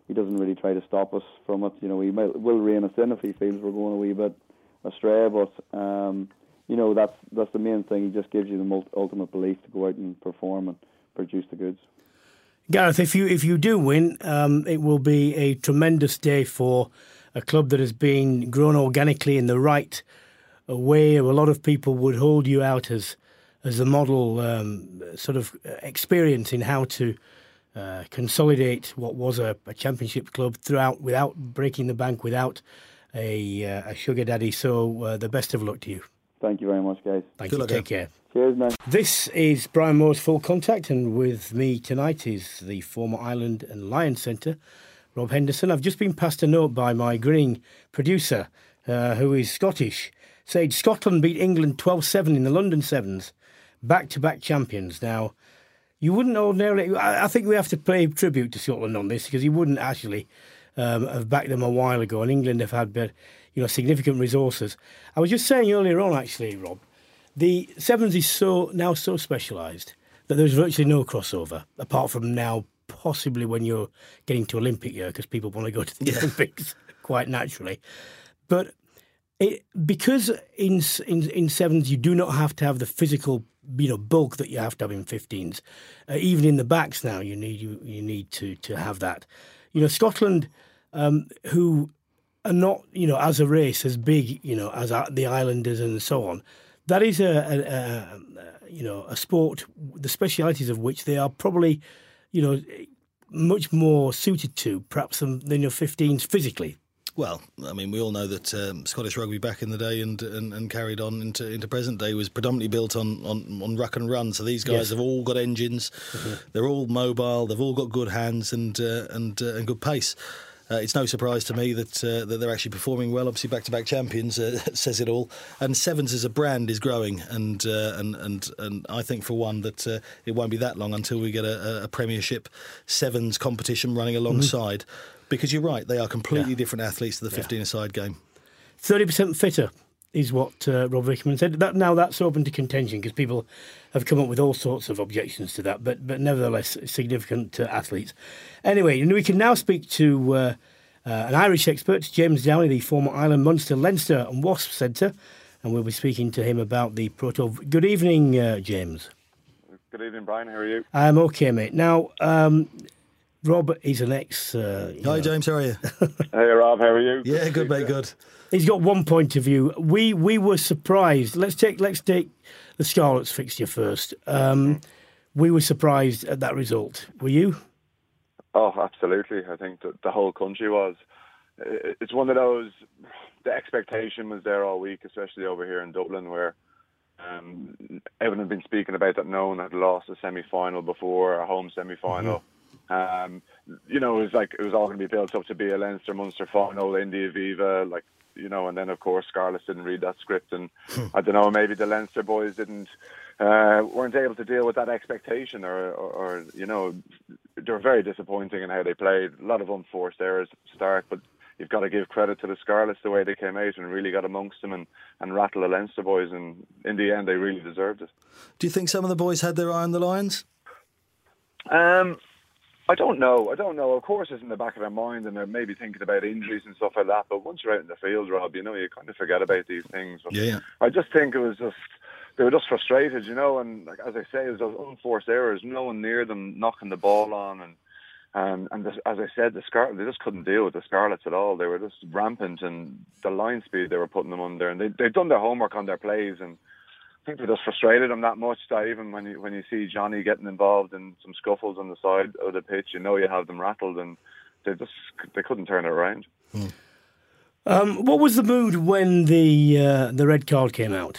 [SPEAKER 7] he doesn't really try to stop us from it. You know, he might, will rein us in if he feels we're going a wee bit astray, but um, you know, that's that's the main thing. He just gives you the ultimate belief to go out and perform and produce the goods.
[SPEAKER 3] Gareth, if you if you do win, um, it will be a tremendous day for a club that has been grown organically in the right way. A lot of people would hold you out as as the model um, sort of experience in how to uh, consolidate what was a, a championship club throughout without breaking the bank, without a, uh, a sugar daddy. So uh, the best of luck to you.
[SPEAKER 7] Thank you very much, guys.
[SPEAKER 3] Thank
[SPEAKER 4] Good
[SPEAKER 3] you.
[SPEAKER 4] luck,
[SPEAKER 3] Take care.
[SPEAKER 7] Cheers, man.
[SPEAKER 3] This is Brian Moore's Full Contact, and with me tonight is the former Island and Lions centre, Rob Henderson. I've just been passed a note by my grinning producer, uh, who is Scottish, said Scotland beat England twelve seven in the London Sevens, back-to-back champions. Now, you wouldn't ordinarily... I, I think we have to pay tribute to Scotland on this, because you wouldn't actually um, have backed them a while ago, and England have had better, you know, significant resources. I was just saying earlier on, actually, Rob, the Sevens is so now so specialised that there's virtually no crossover, apart from now possibly when you're getting to Olympic year, because people want to go to the yeah. Olympics quite naturally. But it, because in, in in Sevens you do not have to have the physical, you know, bulk that you have to have in fifteens. Uh, even in the backs now, you need you, you need to to have that. You know, Scotland, um, who are not, you know, as a race as big, you know, as the Islanders and so on. That is a, a, a you know a sport, the specialities of which they are probably, you know, much more suited to, perhaps than, than your fifteens physically.
[SPEAKER 4] Well, I mean, we all know that um, Scottish rugby back in the day and, and, and carried on into, into present day was predominantly built on, on, on ruck and run. So these guys yes. have all got engines, mm-hmm. they're all mobile, they've all got good hands and uh, and uh, and good pace. Uh, it's no surprise to me that uh, that they're actually performing well. Obviously, back-to-back champions uh, says it all. And Sevens as a brand is growing, and uh, and and and I think for one that uh, it won't be that long until we get a, a Premiership Sevens competition running alongside. Mm-hmm. Because you're right, they are completely yeah. different athletes to the fifteen-a-side game. Thirty percent fitter is what uh, Rob Vickerman said. That now that's open to contention because people have come up with all sorts of objections to that, but but nevertheless significant uh, athletes. Anyway, we can now speak to uh, uh, an Irish expert, James Downey, the former Island, Munster, Leinster and Wasp centre, and we'll be speaking to him about the Proto. Good evening, uh, James.
[SPEAKER 8] Good evening, Brian. How are you?
[SPEAKER 3] I'm okay, mate. Now, um, Rob is an ex... Uh,
[SPEAKER 4] Hi, know. James. How are you?
[SPEAKER 8] Hey, Rob. How are you?
[SPEAKER 4] Yeah, good, mate. Good.
[SPEAKER 3] He's got one point of view. We we were surprised. Let's take let's take the Scarlets fixture first. Um, we were surprised at that result. Were you?
[SPEAKER 8] Oh, absolutely. I think the, the whole country was. It's one of those. The expectation was there all week, especially over here in Dublin, where um, everyone had been speaking about that. No one had lost a semi-final before, a home semi-final. Mm-hmm. Um, you know, it was like it was all going to be built up to be a Leinster Munster final, India Viva, like. You know, and then of course Scarlets didn't read that script, and I don't know, maybe the Leinster boys didn't uh, weren't able to deal with that expectation, or, or, or you know, they were very disappointing in how they played. A lot of unforced errors at the start, but you've got to give credit to the Scarlets the way they came out and really got amongst them and, and rattled the Leinster boys, and in the end they really deserved it.
[SPEAKER 4] Do you think some of the boys had their eye on the Lions?
[SPEAKER 8] Um. I don't know. I don't know. Of course, it's in the back of their mind, and they're maybe thinking about injuries and stuff like that. But once you're out in the field, Rob, you know, you kind of forget about these things. But
[SPEAKER 4] yeah, yeah.
[SPEAKER 8] I just think it was just they were just frustrated, you know. And like, as I say, it was those unforced errors. No one near them knocking the ball on, and um, and this, as I said, the Scar- they just couldn't deal with the Scarlets at all. They were just rampant, and the line speed they were putting them under. And they they've done their homework on their plays, and I think they just frustrated him that much that even when you when you see Johnny getting involved in some scuffles on the side of the pitch, you know you have them rattled, and they just they couldn't turn it around.
[SPEAKER 3] Hmm. Um, what was the mood when the uh, the red card came out?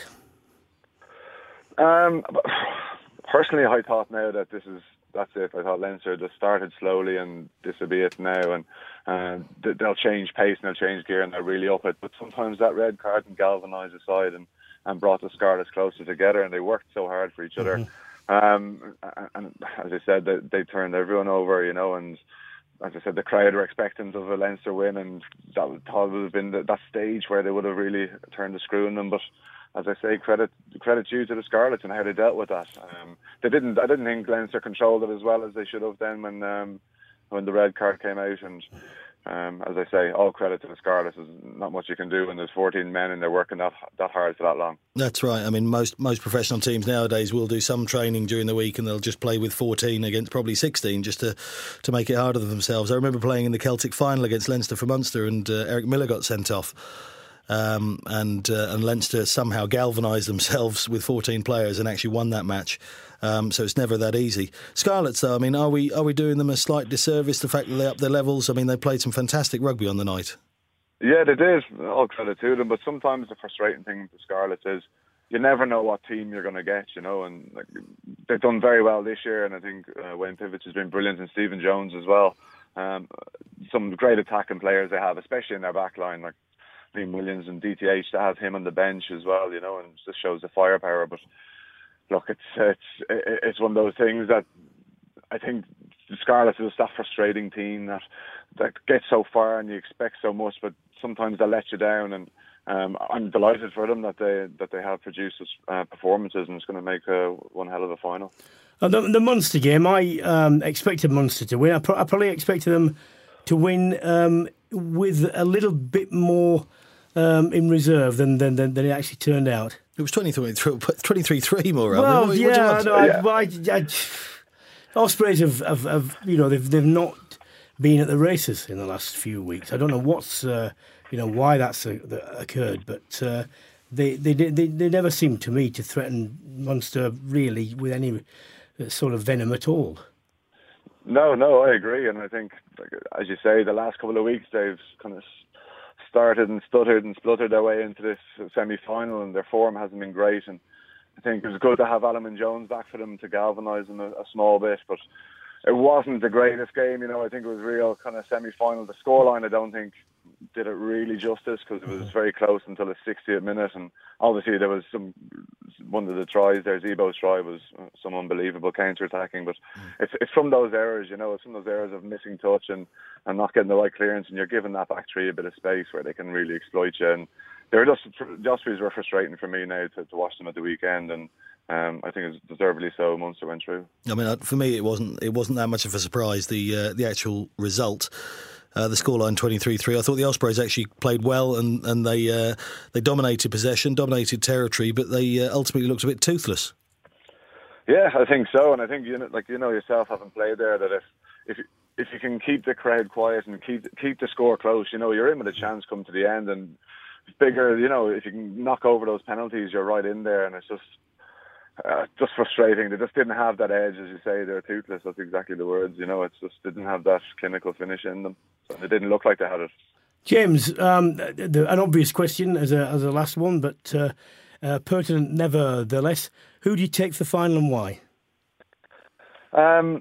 [SPEAKER 8] Um, personally, I thought now that this is that's it. I thought Leinster just started slowly, and this will be it now, and uh, they'll change pace and they'll change gear and they'll really up it. But sometimes that red card can galvanise the side and. and brought the Scarlets closer together, and they worked so hard for each other. Mm-hmm. Um, and as I said, they, they turned everyone over, you know, and as I said, the crowd were expectant of a Leinster win, and that would probably have been the, that stage where they would have really turned the screw on them. But as I say, credit credit due to the Scarlets and how they dealt with that. Um, they didn't. I didn't think Leinster controlled it as well as they should have then when um, when the red card came out. And um, as I say, all credit to the Scarlets. There's not much you can do when there's fourteen men and they're working that that hard for that long. That's
[SPEAKER 4] right. I mean, most most professional teams nowadays will do some training during the week and they'll just play with fourteen against probably sixteen just to, to make it harder for themselves. I remember playing in the Celtic final against Leinster for Munster, and uh, Eric Miller got sent off. Um, and uh, and Leinster somehow galvanised themselves with fourteen players and actually won that match. Um, so it's never that easy. Scarlets, though, I mean, are we are we doing them a slight disservice, the fact that they up their levels? I mean, they played some fantastic rugby on the night.
[SPEAKER 8] Yeah, they did. All credit to them. But sometimes the frustrating thing with the Scarlets is you never know what team you're going to get, you know. And like, they've done very well this year, and I think uh, Wayne Pivich has been brilliant, and Stephen Jones as well. Um, some great attacking players they have, especially in their back line, like Liam Williams and D T H, to have him on the bench as well, you know, and it just shows the firepower. But look, it's it's it's one of those things that I think the Scarlets is that frustrating team that that gets so far and you expect so much, but sometimes they let you down. And um, I'm delighted for them that they that they have produced uh, performances, and it's going to make uh, one hell of a final.
[SPEAKER 3] Uh, the, the Munster game, I um, expected Munster to win. I, pro- I probably expected them to win um, with a little bit more um, in reserve than, than than than it actually turned out.
[SPEAKER 4] It was twenty-three three more.
[SPEAKER 3] Well,
[SPEAKER 4] what,
[SPEAKER 3] yeah,
[SPEAKER 4] what
[SPEAKER 3] no, I, I, I, Ospreys have, have, have, you know, they've they've not been at the races in the last few weeks. I don't know what's, uh, you know, why that's uh, that occurred, but uh, they, they they they never seem to me to threaten Munster really with any sort of venom at all.
[SPEAKER 8] No, no, I agree, and I think, like, as you say, the last couple of weeks they've kind of started and stuttered and spluttered their way into this semi-final, and their form hasn't been great. And I think it was good to have Alun Jones back for them to galvanise them a, a small bit, but it wasn't the greatest game. You know, I think it was real kind of semi-final. The scoreline, I don't think, did it really justice, because it was very close until the sixtieth minute, and obviously there was some one of the tries there, Zebo's try, was some unbelievable counter-attacking, but it's it's from those errors, you know, it's from those errors of missing touch and, and not getting the right clearance, and you're giving that back three a bit of space where they can really exploit you. And they were just, the Ospreys were frustrating for me now to, to watch them at the weekend, and Um, I think it's deservedly so. Munster went through.
[SPEAKER 4] I mean, for me, it wasn't it wasn't that much of a surprise. The uh, the actual result, uh, the scoreline twenty-three three. I thought the Ospreys actually played well, and and they uh, they dominated possession, dominated territory, but they uh, ultimately looked a bit toothless.
[SPEAKER 8] Yeah, I think so, and I think you know, like you know yourself, having played there, that if if if you can keep the crowd quiet and keep keep the score close, you know, you're in with a chance come to the end, and bigger, you know, if you can knock over those penalties, you're right in there, and it's just. Uh, just frustrating. They just didn't have that edge, as you say. They're toothless. That's exactly the words. You know, it's just didn't have that clinical finish in them. So they didn't look like they had it.
[SPEAKER 3] James, um, the, an obvious question as a as a last one, but uh, uh, pertinent nevertheless. Who do you take for the final and why?
[SPEAKER 8] Um,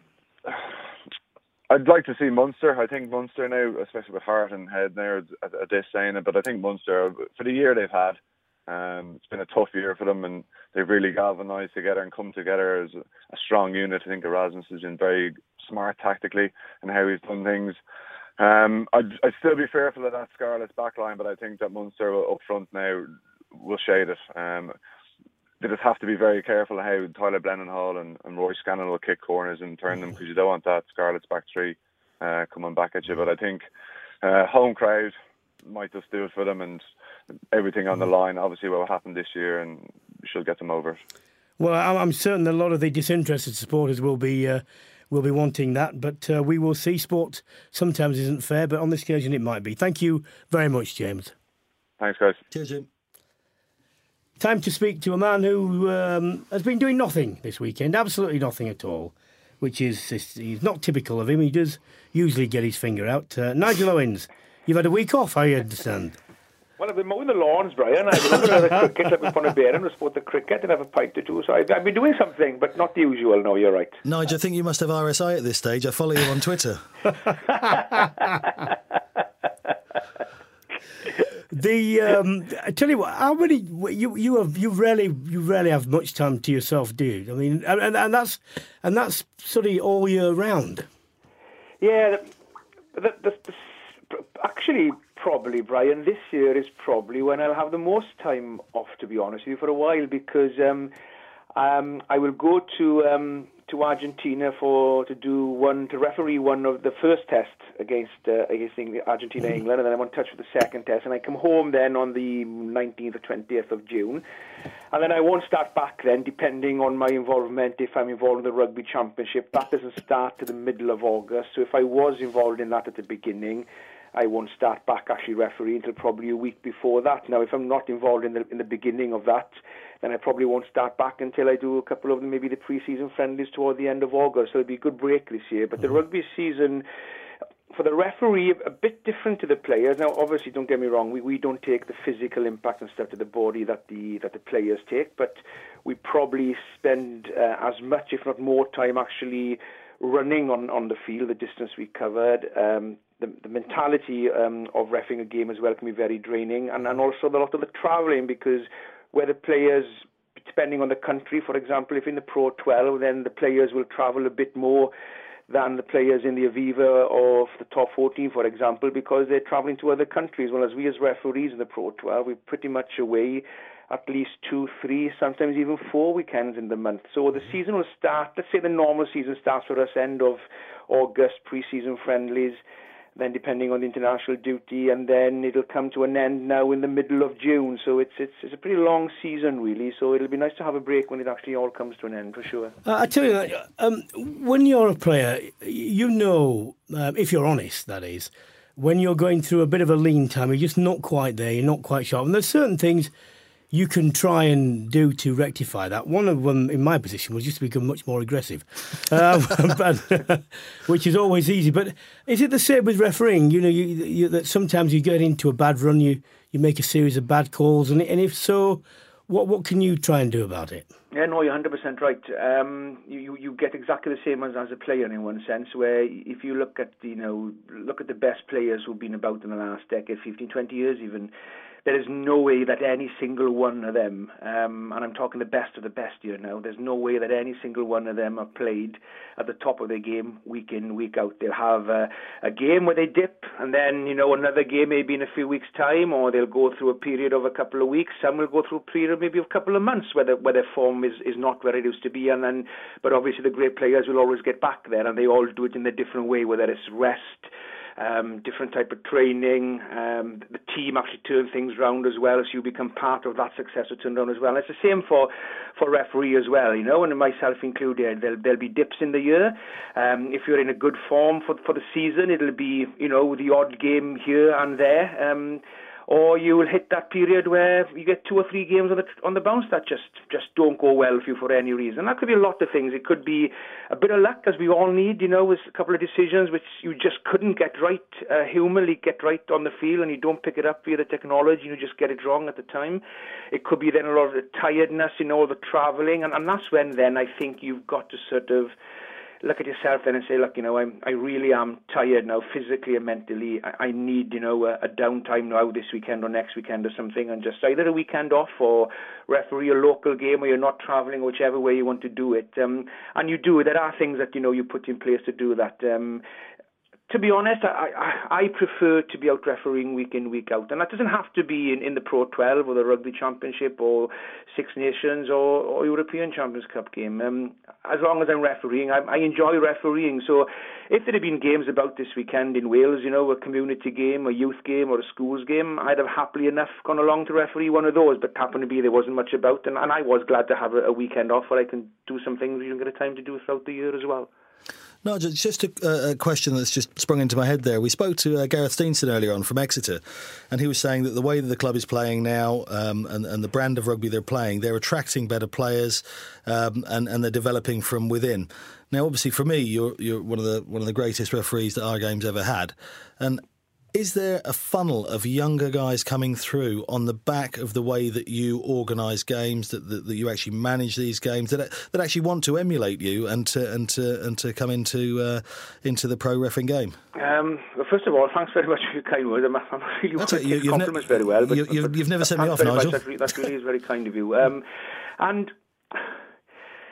[SPEAKER 8] I'd like to see Munster. I think Munster now, especially with heart and head now at, at this saying it, but I think Munster, for the year they've had, Um, it's been a tough year for them, and they've really galvanised together and come together as a, a strong unit. I think Erasmus has been very smart tactically and how he's done things. Um, I'd, I'd still be fearful of that Scarlet's backline, but I think that Munster up front now will shade it. Um, they just have to be very careful how Tyler Blenenhall and, and Roy Scanlon will kick corners and turn them, because you don't want that Scarlet's back three uh, coming back at you. But I think uh, home crowd might just do it for them, and everything on the line, obviously what happened this year, and we should get them over it.
[SPEAKER 3] Well, I'm certain that a lot of the disinterested supporters will be uh, will be wanting that, but uh, we will see. Sport sometimes isn't fair, but on this occasion it might be. Thank you very much, James.
[SPEAKER 8] Thanks, guys.
[SPEAKER 4] Cheers, Jim.
[SPEAKER 3] Time to speak to a man who um, has been doing nothing this weekend, absolutely nothing at all, which is, he's not typical of him. He does usually get his finger out. Uh, Nigel Owens, you've had a week off, I understand.
[SPEAKER 9] Well, I've been mowing the lawns, Brian. I've been looking at the cricket, like we've on a bear and we're supposed to cricket and have a pint or two. So I've, I've been doing something, but not the usual. No, you're right.
[SPEAKER 4] Nigel, I think you must have R S I at this stage. I follow you on Twitter.
[SPEAKER 3] The um, I tell you what, how many you you have you rarely you rarely have much time to yourself, do you? I mean, and, and that's and that's sort of all year round.
[SPEAKER 9] Yeah, the, the, the, the, actually, probably, Brian, this year is probably when I'll have the most time off, to be honest with you, for a while, because um, um, I will go to um, to Argentina for to do one to referee one of the first test against uh, against England, Argentina England, and then I'm on touch for the second test, and I come home then on the nineteenth or twentieth of June, and then I won't start back then, depending on my involvement. If I'm involved in the Rugby Championship, that doesn't start to the middle of August. So if I was involved in that at the beginning, I won't start back actually refereeing until probably a week before that. Now, if I'm not involved in the in the beginning of that, then I probably won't start back until I do a couple of maybe the pre-season friendlies toward the end of August. So it'll be a good break this year. But the rugby season, for the referee, a bit different to the players. Now, obviously, don't get me wrong, we, we don't take the physical impact and stuff to the body that the that the players take, but we probably spend uh, as much, if not more, time actually running on, on the field, the distance we covered. Um, the, the mentality um, of reffing a game as well can be very draining, and, and also a lot of the travelling, because where the players, depending on the country, for example, if in the Pro twelve, then the players will travel a bit more than the players in the Aviva or the top fourteen, for example, because they're travelling to other countries. Well, as we as referees in the Pro twelve, we're pretty much away at least two, three, sometimes even four weekends in the month. So the season will start, let's say the normal season starts for us end of August, pre-season friendlies, then depending on the international duty, and then it'll come to an end now in the middle of June. So it's it's, it's a pretty long season, really. So it'll be nice to have a break when it actually all comes to an end, for sure.
[SPEAKER 3] Uh, I tell you, um, when you're a player, you know, um, if you're honest, that is, when you're going through a bit of a lean time, you're just not quite there, you're not quite sharp. And there's certain things you can try and do to rectify that. One of them, in my position, was just to become much more aggressive, um, but, which is always easy. But is it the same with refereeing? You know, you, you, that sometimes you get into a bad run, you, you make a series of bad calls, and, and if so, what what can you try and do about it?
[SPEAKER 9] Yeah, no, you're one hundred percent right. Um, you you get exactly the same as, as a player in one sense, where if you look at you know look at the best players who've been about in the last decade, fifteen, twenty years even, there is no way that any single one of them, um, and I'm talking the best of the best here now, there's no way that any single one of them are played at the top of their game week in, week out. They'll have a, a game where they dip, and then, you know, another game maybe in a few weeks' time, or they'll go through a period of a couple of weeks. Some will go through a period maybe of a couple of months where, the, where their form is, is not where it used to be, and then, but obviously the great players will always get back there, and they all do it in a different way, whether it's rest, Um, different type of training, um, the team actually turn things round as well, so you become part of that success or turn around as well. And it's the same for, for referee as well, you know, and myself included. There'll, there'll be dips in the year. Um, if you're in a good form for, for the season, it'll be, you know, the odd game here and there. Um, or you will hit that period where you get two or three games on the on the bounce that just, just don't go well for you for any reason. That could be a lot of things. It could be a bit of luck, as we all need, you know, with a couple of decisions which you just couldn't get right, uh, humanly get right on the field, and you don't pick it up via the technology, you just get it wrong at the time. It could be then a lot of the tiredness, you know, the travelling, and, and that's when then I think you've got to sort of look at yourself then and say, look, you know, I'm, I really am tired now, physically and mentally. I, I need, you know, a, a downtime now this weekend or next weekend or something, and just either a weekend off or referee a local game where you're not travelling, whichever way you want to do it. Um, and you do. There are things that, you know, you put in place to do that. Um, To be honest, I, I, I prefer to be out refereeing week in, week out. And that doesn't have to be in, in the Pro twelve or the Rugby Championship or Six Nations or, or European Champions Cup game. Um, as long as I'm refereeing, I, I enjoy refereeing. So if there had been games about this weekend in Wales, you know, a community game, a youth game or a schools game, I'd have happily enough gone along to referee one of those. But happened to be there wasn't much about. And, and I was glad to have a, a weekend off where I can do some things you don't get a time to do throughout the year as well.
[SPEAKER 4] No, just a, a question that's just sprung into my head there. We spoke to uh, Gareth Steenson earlier on from Exeter, and he was saying that the way that the club is playing now um, and, and the brand of rugby they're playing, they're attracting better players um, and, and they're developing from within. Now, obviously, for me, you're you're one of the one of the greatest referees that our game's ever had, and is there a funnel of younger guys coming through on the back of the way that you organise games, that, that that you actually manage these games, that that actually want to emulate you and to and to and to come into uh, into the pro reffing game?
[SPEAKER 9] Um, well, first of all, thanks very much for your kind words. I'm, I'm really
[SPEAKER 4] that's
[SPEAKER 9] want to
[SPEAKER 4] you,
[SPEAKER 9] take compliments ne- very well. But,
[SPEAKER 4] you, you've,
[SPEAKER 9] but,
[SPEAKER 4] you've never sent me off,
[SPEAKER 9] very
[SPEAKER 4] Nigel.
[SPEAKER 9] Much. That, that really is very kind of you. Um, and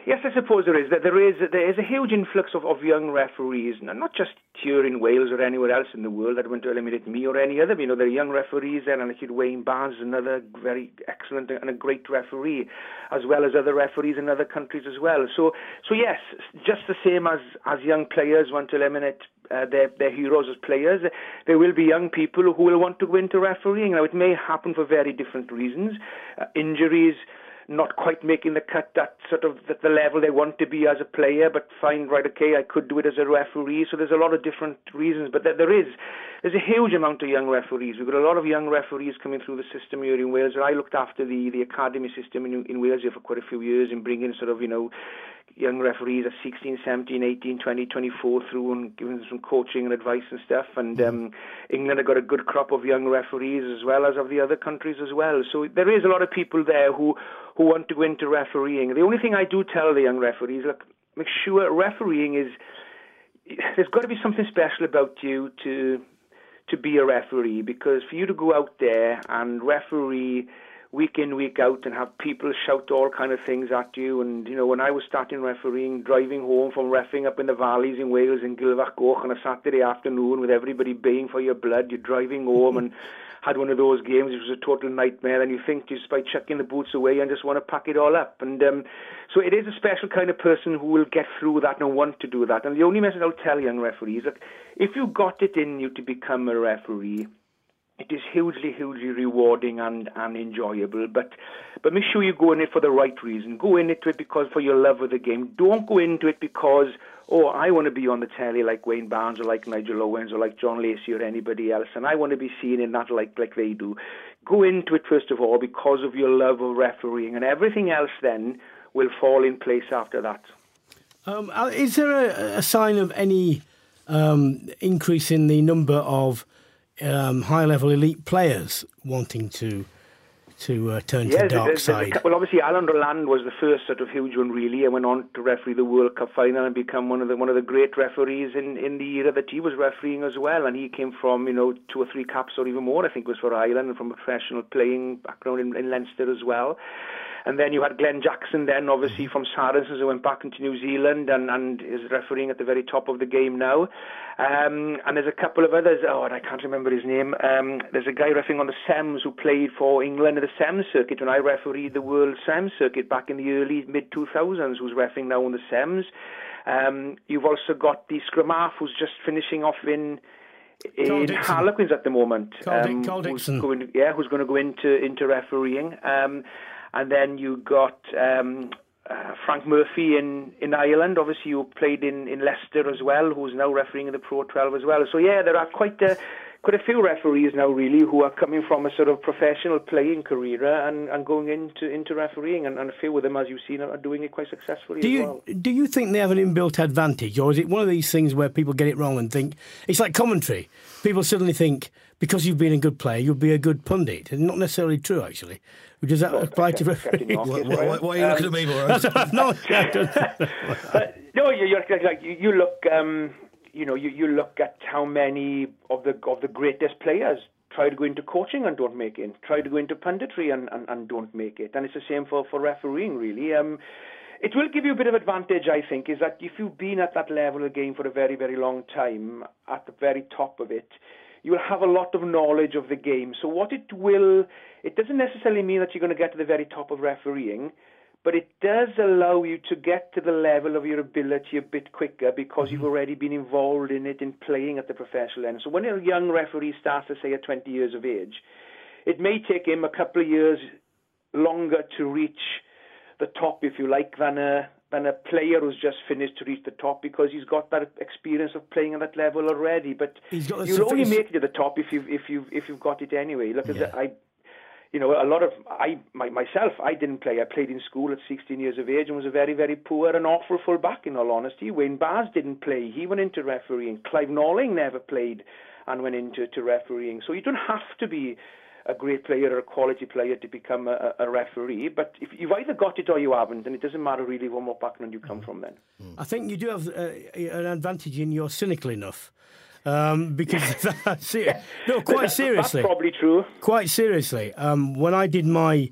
[SPEAKER 9] Yes, I suppose there is. There is there is a huge influx of, of young referees, and not just here in Wales or anywhere else in the world. I don't want to eliminate me or any other. You know, there are young referees there, and like Wayne Barnes is another very excellent and a great referee, as well as other referees in other countries as well. So, so yes, just the same as, as young players want to eliminate uh, their their heroes as players, there will be young people who will want to go into refereeing. Now, it may happen for very different reasons, uh, injuries, not quite making the cut at sort of at the level they want to be as a player, but find, right, okay, I could do it as a referee. So there's a lot of different reasons, but there, there is there's a huge amount of young referees. We've got a lot of young referees coming through the system here in Wales. I looked after the, the academy system in, in Wales here for quite a few years and bringing sort of, you know, young referees at sixteen, seventeen, eighteen, twenty, twenty-four through and giving them some coaching and advice and stuff. And um, England have got a good crop of young referees as well as of the other countries as well. So there is a lot of people there who, who want to go into refereeing. The only thing I do tell the young referees, look, make sure refereeing is, there's got to be something special about you to to be a referee, because for you to go out there and referee week in, week out, and have people shout all kind of things at you. And, you know, when I was starting refereeing, driving home from reffing up in the valleys in Wales in Gilfach Goch on a Saturday afternoon with everybody baying for your blood, you're driving home and had one of those games, it was a total nightmare, and you think just by chucking the boots away and just want to pack it all up. And um, so it is a special kind of person who will get through that and want to do that. And the only message I'll tell young referees, look, if you got it in you to become a referee, it is hugely, hugely rewarding and, and enjoyable, but but make sure you go in it for the right reason. Go into it because for your love of the game. Don't go into it because, oh, I want to be on the telly like Wayne Barnes or like Nigel Owens or like John Lacey or anybody else, and I want to be seen in that like, like they do. Go into it, first of all, because of your love of refereeing, and everything else then will fall in place after that.
[SPEAKER 3] Um, is there a, a sign of any um, increase in the number of Um, high-level elite players wanting to to uh, turn
[SPEAKER 9] yes,
[SPEAKER 3] to the dark
[SPEAKER 9] there's,
[SPEAKER 3] side?
[SPEAKER 9] There's a, well, obviously, Alan Roland was the first sort of huge one, really, and went on to referee the World Cup final and become one of the one of the great referees in, in the era that he was refereeing as well. And he came from, you know, two or three caps or even more, I think, was for Ireland, and from a professional playing background in, in Leinster as well. And then you had Glenn Jackson then, obviously, from Saracens, who went back into New Zealand and, and is refereeing at the very top of the game now. Um, and there's a couple of others. Oh, and I can't remember his name. Um, there's a guy refereeing on the S E M S who played for England at the S E M S circuit when I refereed the World S E M S circuit back in the early, mid two thousands, who's refereeing now on the S E M S. Um, you've also got the scrum half who's just finishing off in... in Harlequins at the moment.
[SPEAKER 3] Carl,
[SPEAKER 9] um,
[SPEAKER 3] Carl Dixon.
[SPEAKER 9] Who's going, yeah, who's going to go into, into refereeing. Um, And then you got um, uh, Frank Murphy in, in Ireland, obviously, who played in, in Leicester as well, who's now refereeing in the Pro twelve as well. So, yeah, there are quite a, quite a few referees now, really, who are coming from a sort of professional playing career and, and going into, into refereeing. And, and a few of them, as you've seen, are doing it quite successfully
[SPEAKER 3] do
[SPEAKER 9] as
[SPEAKER 3] you,
[SPEAKER 9] well.
[SPEAKER 3] Do you think they have an inbuilt advantage, or is it one of these things where people get it wrong and think... It's like commentary. People suddenly think, because you've been a good player, you'll be a good pundit. It's not necessarily true, actually. Does that apply to referees?
[SPEAKER 4] Why, why, why are you um, looking at me, Maura?
[SPEAKER 3] no,
[SPEAKER 9] uh, no, you, you're like you, you look. Um, you know, you, you look at how many of the of the greatest players try to go into coaching and don't make it. Try to go into punditry and, and, and don't make it. And it's the same for, for refereeing, really. Um, it will give you a bit of advantage, I think, is that if you've been at that level of game for a very, very long time, at the very top of it, you will have a lot of knowledge of the game. So what it will, it doesn't necessarily mean that you're going to get to the very top of refereeing, but it does allow you to get to the level of your ability a bit quicker because you've already been involved in it, in playing at the professional end. So when a young referee starts to say at twenty years of age, it may take him a couple of years longer to reach the top, if you like, than a than a player who's just finished to reach the top, because he's got that experience of playing at that level already. But you'll only make it to the top if you've if you if you've got it anyway. Look, yeah. I, you know, a lot of I my, myself, I didn't play. I played in school at sixteen years of age and was a very very poor and awful full back. In all honesty, Wayne Barnes didn't play. He went into refereeing. Clive Norling never played and went into to refereeing. So you don't have to be a great player or a quality player to become a, a referee, but if you've either got it or you haven't, and it doesn't matter really what more background you come mm. from then.
[SPEAKER 3] I think you do have uh, an advantage in you're cynical enough, um, because that's it. No, quite seriously.
[SPEAKER 9] That's probably true.
[SPEAKER 3] Quite seriously, um, when I did my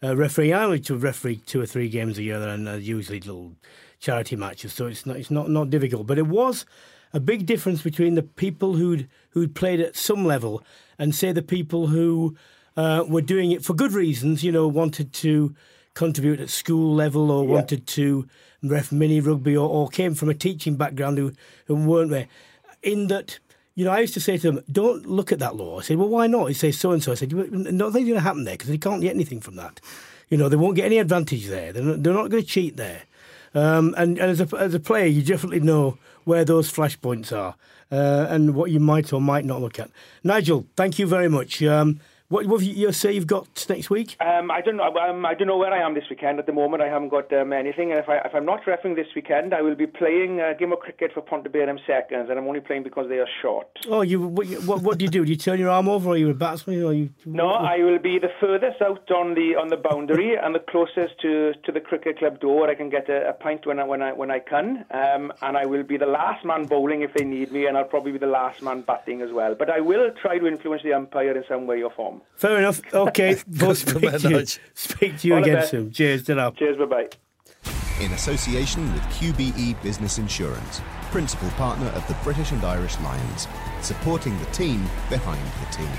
[SPEAKER 3] uh, refereeing. I like to referee two or three games a year, and uh, usually little charity matches, so it's not it's not, not difficult. But it was a big difference between the people who'd who'd played at some level and, say, the people who uh, were doing it for good reasons, you know, wanted to contribute at school level or yeah. wanted to ref mini rugby or, or came from a teaching background who, who weren't there. In that, you know, I used to say to them, don't look at that law. I said, well, why not? He says so-and-so. I said, nothing's going to happen there because they can't get anything from that. You know, they won't get any advantage there. They're not, they're not going to cheat there. Um, and, and as a as a player, you definitely know where those flashpoints are uh, and what you might or might not look at. Nigel, thank you very much. Um, What, what have you, you say you've got next week?
[SPEAKER 9] Um, I don't know. Um, I don't know where I am this weekend. At the moment, I haven't got um, anything. And if, I, if I'm not refereeing this weekend, I will be playing a game of cricket for Pontypridd Seconds, and I'm only playing because they are short.
[SPEAKER 3] Oh, you what, what, what do you do? Do you turn your arm over, or are you a batsman? Or you,
[SPEAKER 9] no, what? I will be the furthest out on the on the boundary and the closest to, to the cricket club door. I can get a, a pint when I when I when I can, um, and I will be the last man bowling if they need me, and I'll probably be the last man batting as well. But I will try to influence the umpire in some way or form.
[SPEAKER 3] Fair enough. Okay, we'll speak to you, speak to you again soon. Cheers, ta-ra.
[SPEAKER 9] Cheers, bye-bye.
[SPEAKER 5] In association with Q B E Business Insurance, principal partner of the British and Irish Lions, supporting the team behind the team.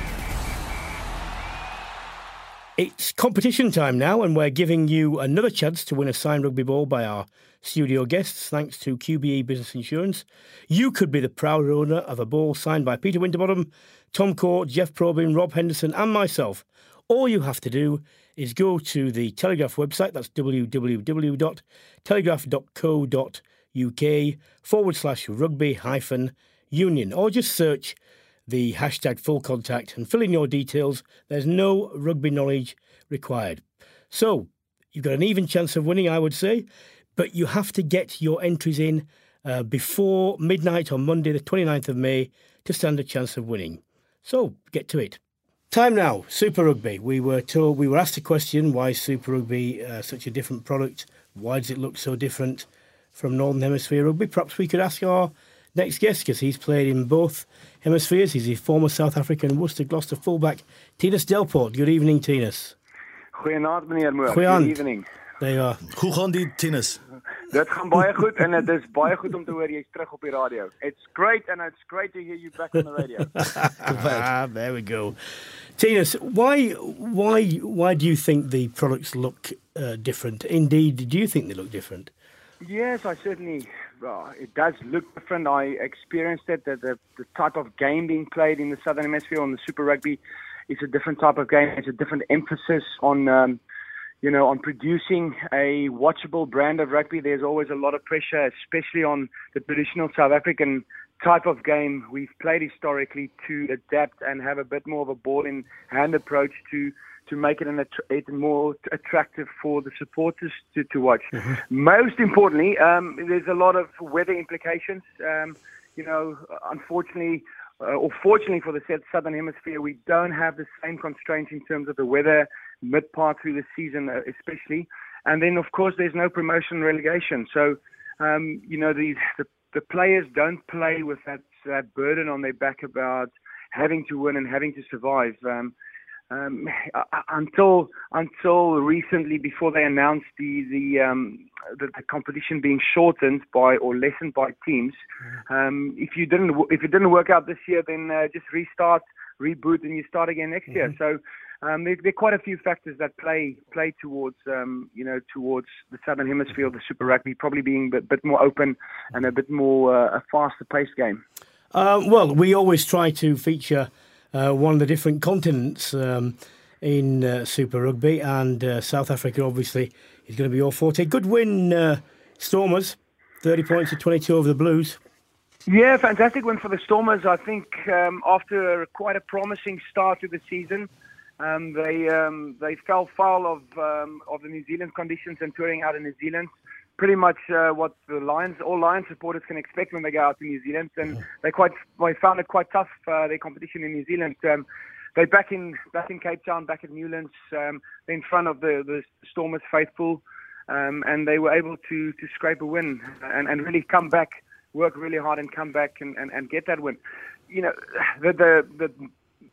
[SPEAKER 3] It's competition time now, and we're giving you another chance to win a signed rugby ball by our studio guests, thanks to Q B E Business Insurance. You could be the proud owner of a ball signed by Peter Winterbottom, Tom Court, Jeff Probyn, Rob Henderson and myself. All you have to do is go to the Telegraph website, that's www.telegraph.co.uk forward slash rugby hyphen union, or just search the hashtag full contact and fill in your details. There's no rugby knowledge required. So you've got an even chance of winning, I would say, but you have to get your entries in uh, before midnight on Monday, the twenty-ninth of May, to stand a chance of winning. So get to it. Time now, Super Rugby. We were told, we were asked a question, why is Super Rugby uh, such a different product? Why does it look so different from Northern Hemisphere Rugby? Perhaps we could ask our next guest, because he's played in both hemispheres. He's a former South African Worcester Gloucester fullback, Tinus Delport. Good evening, Tinus.
[SPEAKER 10] Goeienaand, meneer Moore.
[SPEAKER 3] Goeienaand.
[SPEAKER 10] Good evening.
[SPEAKER 3] There you are.
[SPEAKER 4] Hoe gaan die, Tinus?
[SPEAKER 10] Dit gaan baie goed en dit is baie goed om te hoor jy's terug op die radio. It's great and it's great to hear you back on the radio.
[SPEAKER 3] ah, there we go. Tinus, why, why, why do you think the products look uh, different? Indeed, do you think they look different?
[SPEAKER 10] Yes, I certainly. Uh, it does look different. I experienced it. That the, the type of game being played in the Southern Hemisphere on the Super Rugby is a different type of game. It's a different emphasis on, um, you know, on producing a watchable brand of rugby. There's always a lot of pressure, especially on the traditional South African type of game we've played historically, to adapt and have a bit more of a ball-in-hand approach to to make it an att- more attractive for the supporters to, to watch. Mm-hmm. Most importantly, um, there's a lot of weather implications. Um, you know, unfortunately, uh, or fortunately for the Southern Hemisphere, we don't have the same constraints in terms of the weather mid-part through the season, uh, especially. And then, of course, there's no promotion relegation. So, um, you know, the, the the players don't play with that, that burden on their back about having to win and having to survive. Um, Um, until until recently, before they announced the the, um, the the competition being shortened by or lessened by teams, um, if you didn't if it didn't work out this year, then uh, just restart, reboot, and you start again next mm-hmm. year. So um, there, there are quite a few factors that play play towards um, you know towards the Southern Hemisphere, the Super Rugby probably being a bit, bit more open and a bit more uh, a faster paced game.
[SPEAKER 3] Uh, well, we always try to feature Uh, one of the different continents um, in uh, Super Rugby, and uh, South Africa obviously is going to be your forte. Good win, uh, Stormers, thirty points to twenty-two over the Blues.
[SPEAKER 10] Yeah, fantastic win for the Stormers. I think um, after quite a promising start to the season, um, they um, they fell foul of um, of the New Zealand conditions and touring out in New Zealand. Pretty much uh, what the Lions, all Lions supporters can expect when they go out to New Zealand, and they quite they found it quite tough, uh, their competition in New Zealand. Um, they're back in back in Cape Town, back at Newlands, um, in front of the, the Stormers faithful, um, and they were able to to scrape a win and, and really come back, work really hard and come back and, and, and get that win. You know, the the, the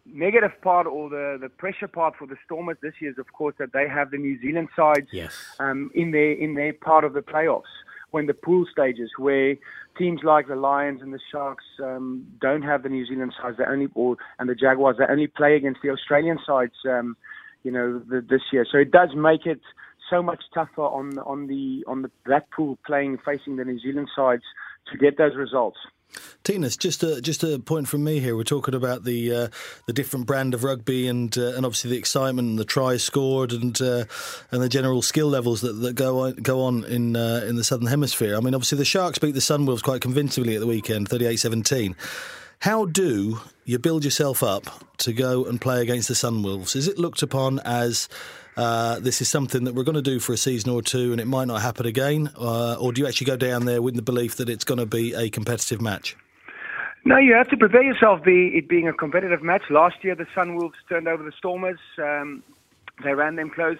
[SPEAKER 10] negative part or the, the pressure part for the Stormers this year is, of course, that they have the New Zealand sides
[SPEAKER 3] yes.
[SPEAKER 10] um, in their in their part of the playoffs, when the pool stages, where teams like the Lions and the Sharks um, don't have the New Zealand sides, they only or and the Jaguars, they only play against the Australian sides, um, you know, the, this year. So it does make it so much tougher on on the on the that pool playing facing the New Zealand sides to get those results.
[SPEAKER 4] Tinas, just a, just a point from me here. We're talking about the uh, the different brand of rugby and uh, and obviously the excitement and the tries scored and uh, and the general skill levels that, that go on, go on in uh, in the Southern Hemisphere. I mean, obviously the Sharks beat the Sunwolves quite convincingly at the weekend, thirty-eight seventeen. How do you build yourself up to go and play against the Sunwolves? Is it looked upon as uh, this is something that we're going to do for a season or two and it might not happen again? Uh, or do you actually go down there with the belief that it's going to be a competitive match?
[SPEAKER 10] No, you have to prepare yourself, be, it being a competitive match. Last year, the Sunwolves turned over the Stormers. Um, they ran them close.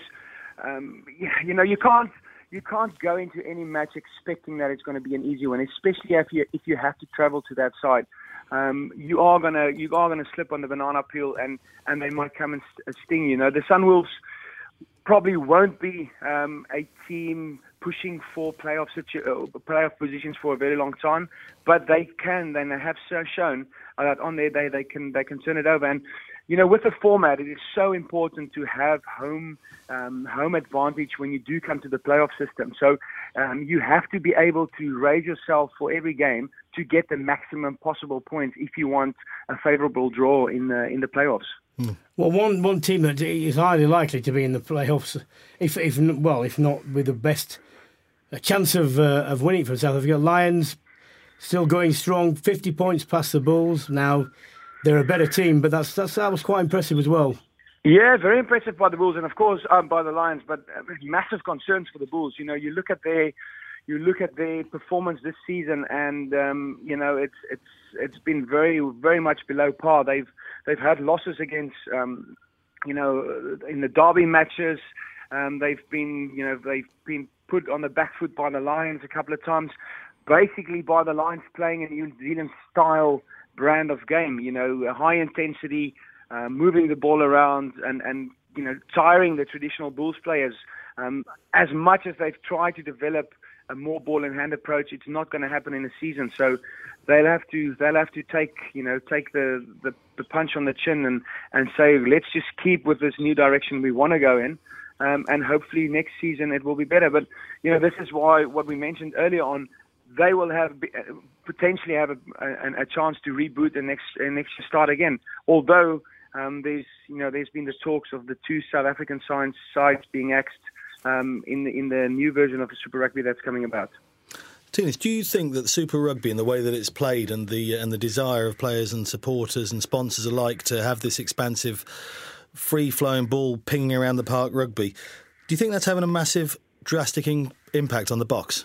[SPEAKER 10] Um, you, you know, you can't you can't go into any match expecting that it's going to be an easy one, especially if you if you have to travel to that side. Um, you are gonna you are gonna slip on the banana peel, and, and they might come and st- sting you. You know, the Sunwolves probably won't be um, a team pushing for playoff situ- uh, playoff positions for a very long time, but they can. Then they have so shown uh, that on their day they can they can turn it over. And you know, with the format, it is so important to have home um, home advantage when you do come to the playoff system. So um, you have to be able to raise yourself for every game to get the maximum possible points if you want a favourable draw in the in the playoffs.
[SPEAKER 3] Hmm. Well, one one team that is highly likely to be in the playoffs, if if well, if not with the best a chance of uh, of winning for South Africa, Lions still going strong, fifty points past the Bulls. Now they're a better team, but that's, that's that was quite impressive as well.
[SPEAKER 10] Yeah, very impressive by the Bulls, and of course um, by the Lions. But uh, massive concerns for the Bulls. You know, you look at their you look at their performance this season, and um, you know it's it's it's been very very much below par. They've they've had losses against um, you know in the derby matches. Um, they've been you know they've been put on the back foot by the Lions a couple of times, basically by the Lions playing a New Zealand style brand of game. You know, high intensity, uh, moving the ball around, and and you know tiring the traditional Bulls players. Um, as much as they've tried to develop a more ball in hand approach, it's not going to happen in a season. So they'll have to they'll have to take you know take the, the, the punch on the chin and, and say, let's just keep with this new direction we want to go in, um, and hopefully next season it will be better. But you know this is why what we mentioned earlier on, they will have potentially have a, a, a chance to reboot and next and next year start again. Although um, there's you know there's been the talks of the two South African sides sides being axed. Um, in the in the new version of the Super Rugby that's coming about.
[SPEAKER 4] Tinas, do you think that Super Rugby and the way that it's played and the and the desire of players and supporters and sponsors alike to have this expansive, free-flowing ball pinging around the park rugby, do you think that's having a massive, drastic in, impact on the box?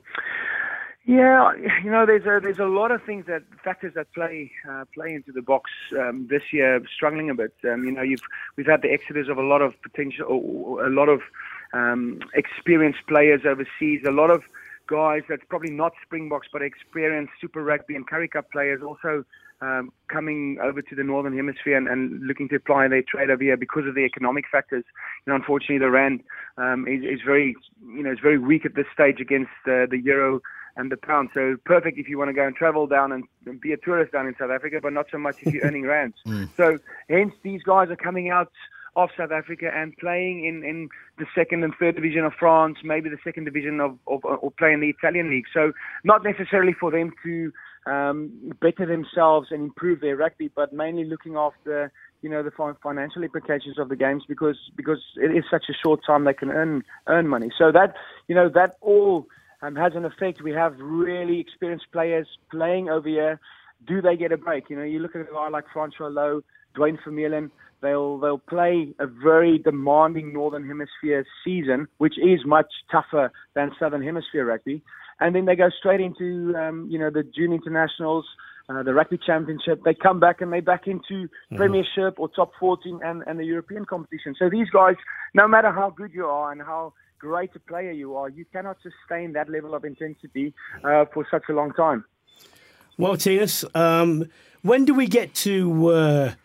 [SPEAKER 10] Yeah, you know, there's a there's a lot of things that factors that play uh, play into the box um, this year, struggling a bit. Um, you know, you've we've had the exodus of a lot of potential, or a lot of um, experienced players overseas. A lot of guys that's probably not Springboks but experienced Super Rugby and Currie Cup players also um, coming over to the Northern Hemisphere and, and looking to apply their trade over here because of the economic factors. You know, unfortunately, the rand um, is, is very you know is very weak at this stage against uh, the euro and the pound. So perfect if you want to go and travel down and, and be a tourist down in South Africa, but not so much if you're earning rands. Mm. So hence these guys are coming out of South Africa and playing in, in the second and third division of France, maybe the second division of, of or play in the Italian league. So not necessarily for them to um, better themselves and improve their rugby, but mainly looking after you know the financial implications of the games because because it is such a short time they can earn earn money. So that you know that all Um, has an effect. We have really experienced players playing over here. Do they get a break? You know, you look at a guy like Francois Lowe, Dwayne Vermeulen, they'll they'll play a very demanding Northern Hemisphere season, which is much tougher than Southern Hemisphere rugby. And then they go straight into, um, you know, the June Internationals, uh, the Rugby Championship. They come back and they're back into mm-hmm. Premiership or Top fourteen and, and the European competition. So these guys, no matter how good you are and how great a player you are, you cannot sustain that level of intensity uh, for such a long time.
[SPEAKER 3] Well, Tinas, um, when do we get to uh,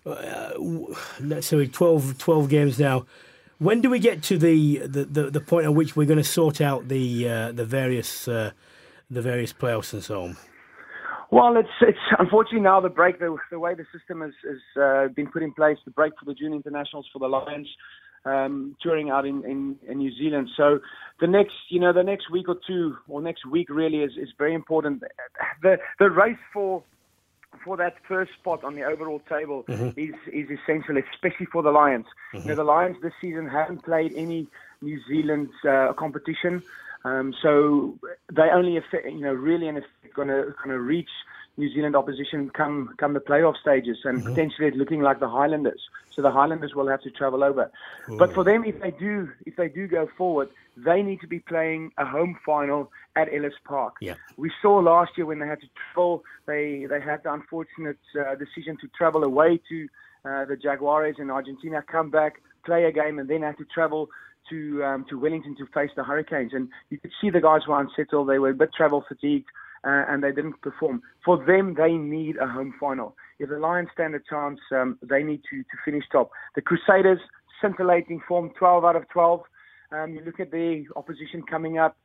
[SPEAKER 3] uh, let's say twelve, twelve games now. When do we get to the, the, the, the point at which we're going to sort out the uh, the various uh, the various playoffs and so on?
[SPEAKER 10] Well, it's it's unfortunately now the break, the, the way the system has, has uh, been put in place, the break for the junior internationals for the Lions, um, touring out in, in, in New Zealand. So the next, you know, the next week or two, or next week really is, is very important. The the race for for that first spot on the overall table mm-hmm. is is essential, especially for the Lions. Mm-hmm. You know, the Lions this season haven't played any New Zealand uh, competition. Um, so they only, effect, you know, really in effect going to going to reach New Zealand opposition come come the playoff stages, and mm-hmm. potentially it's looking like the Highlanders. So the Highlanders will have to travel over. Ooh. But for them, if they do if they do go forward, they need to be playing a home final at Ellis Park.
[SPEAKER 3] Yeah.
[SPEAKER 10] We saw last year when they had to travel, they they had the unfortunate uh, decision to travel away to uh, the Jaguares in Argentina, come back, play a game, and then have to travel to um, to Wellington to face the Hurricanes. And you could see the guys were unsettled. They were a bit travel fatigued, uh, and they didn't perform. For them, they need a home final. If the Lions stand a chance, um, they need to, to finish top. The Crusaders, scintillating form, twelve out of twelve. Um, you look at the opposition coming up,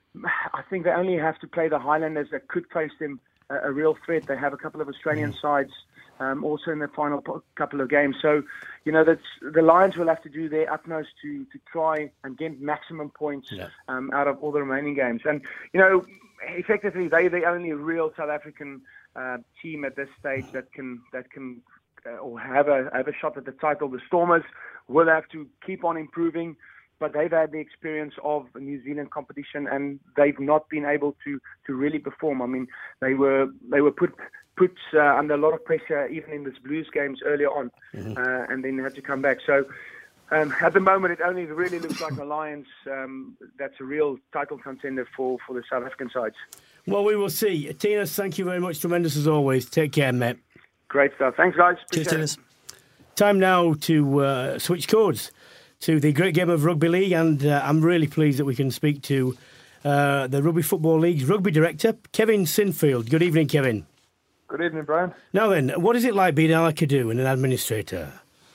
[SPEAKER 10] I think they only have to play the Highlanders that could face them a, a real threat. They have a couple of Australian sides um, also in the final po- couple of games. So, you know, that's, the Lions will have to do their utmost to, to try and get maximum points yeah. um, out of all the remaining games. And, you know, effectively, they're the only real South African uh, team at this stage that can that can uh, or have a have a shot at the title. The Stormers will have to keep on improving, but they've had the experience of a New Zealand competition, and they've not been able to, to really perform. I mean, they were they were put put uh, under a lot of pressure even in this Blues games earlier on, mm-hmm. uh, and then had to come back. So um, at the moment, it only really looks like the Lions. Um, that's a real title contender for, for the South African sides.
[SPEAKER 3] Well, we will see. Tinas, thank you very much. Tremendous as always. Take care, mate.
[SPEAKER 10] Great stuff. Thanks, guys.
[SPEAKER 3] Cheers, Tinas. Time now to uh, switch codes to the great game of Rugby League, and uh, I'm really pleased that we can speak to uh, the Rugby Football League's Rugby Director, Kevin Sinfield. Good evening, Kevin.
[SPEAKER 11] Good evening, Brian.
[SPEAKER 3] Now then, what is it like being Al Kadoo and an administrator?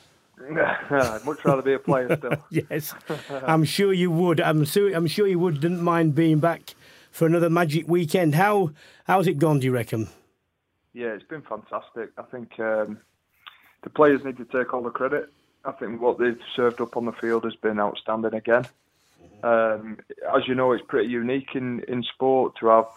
[SPEAKER 11] I'd much rather be a player still.
[SPEAKER 3] Yes, I'm sure you would. I'm sure, I'm sure you wouldn't mind being back for another magic weekend. How How's it gone, do you reckon?
[SPEAKER 11] Yeah, it's been fantastic. I think um, the players need to take all the credit. I think what they've served up on the field has been outstanding again. Um, as you know, it's pretty unique in, in sport to have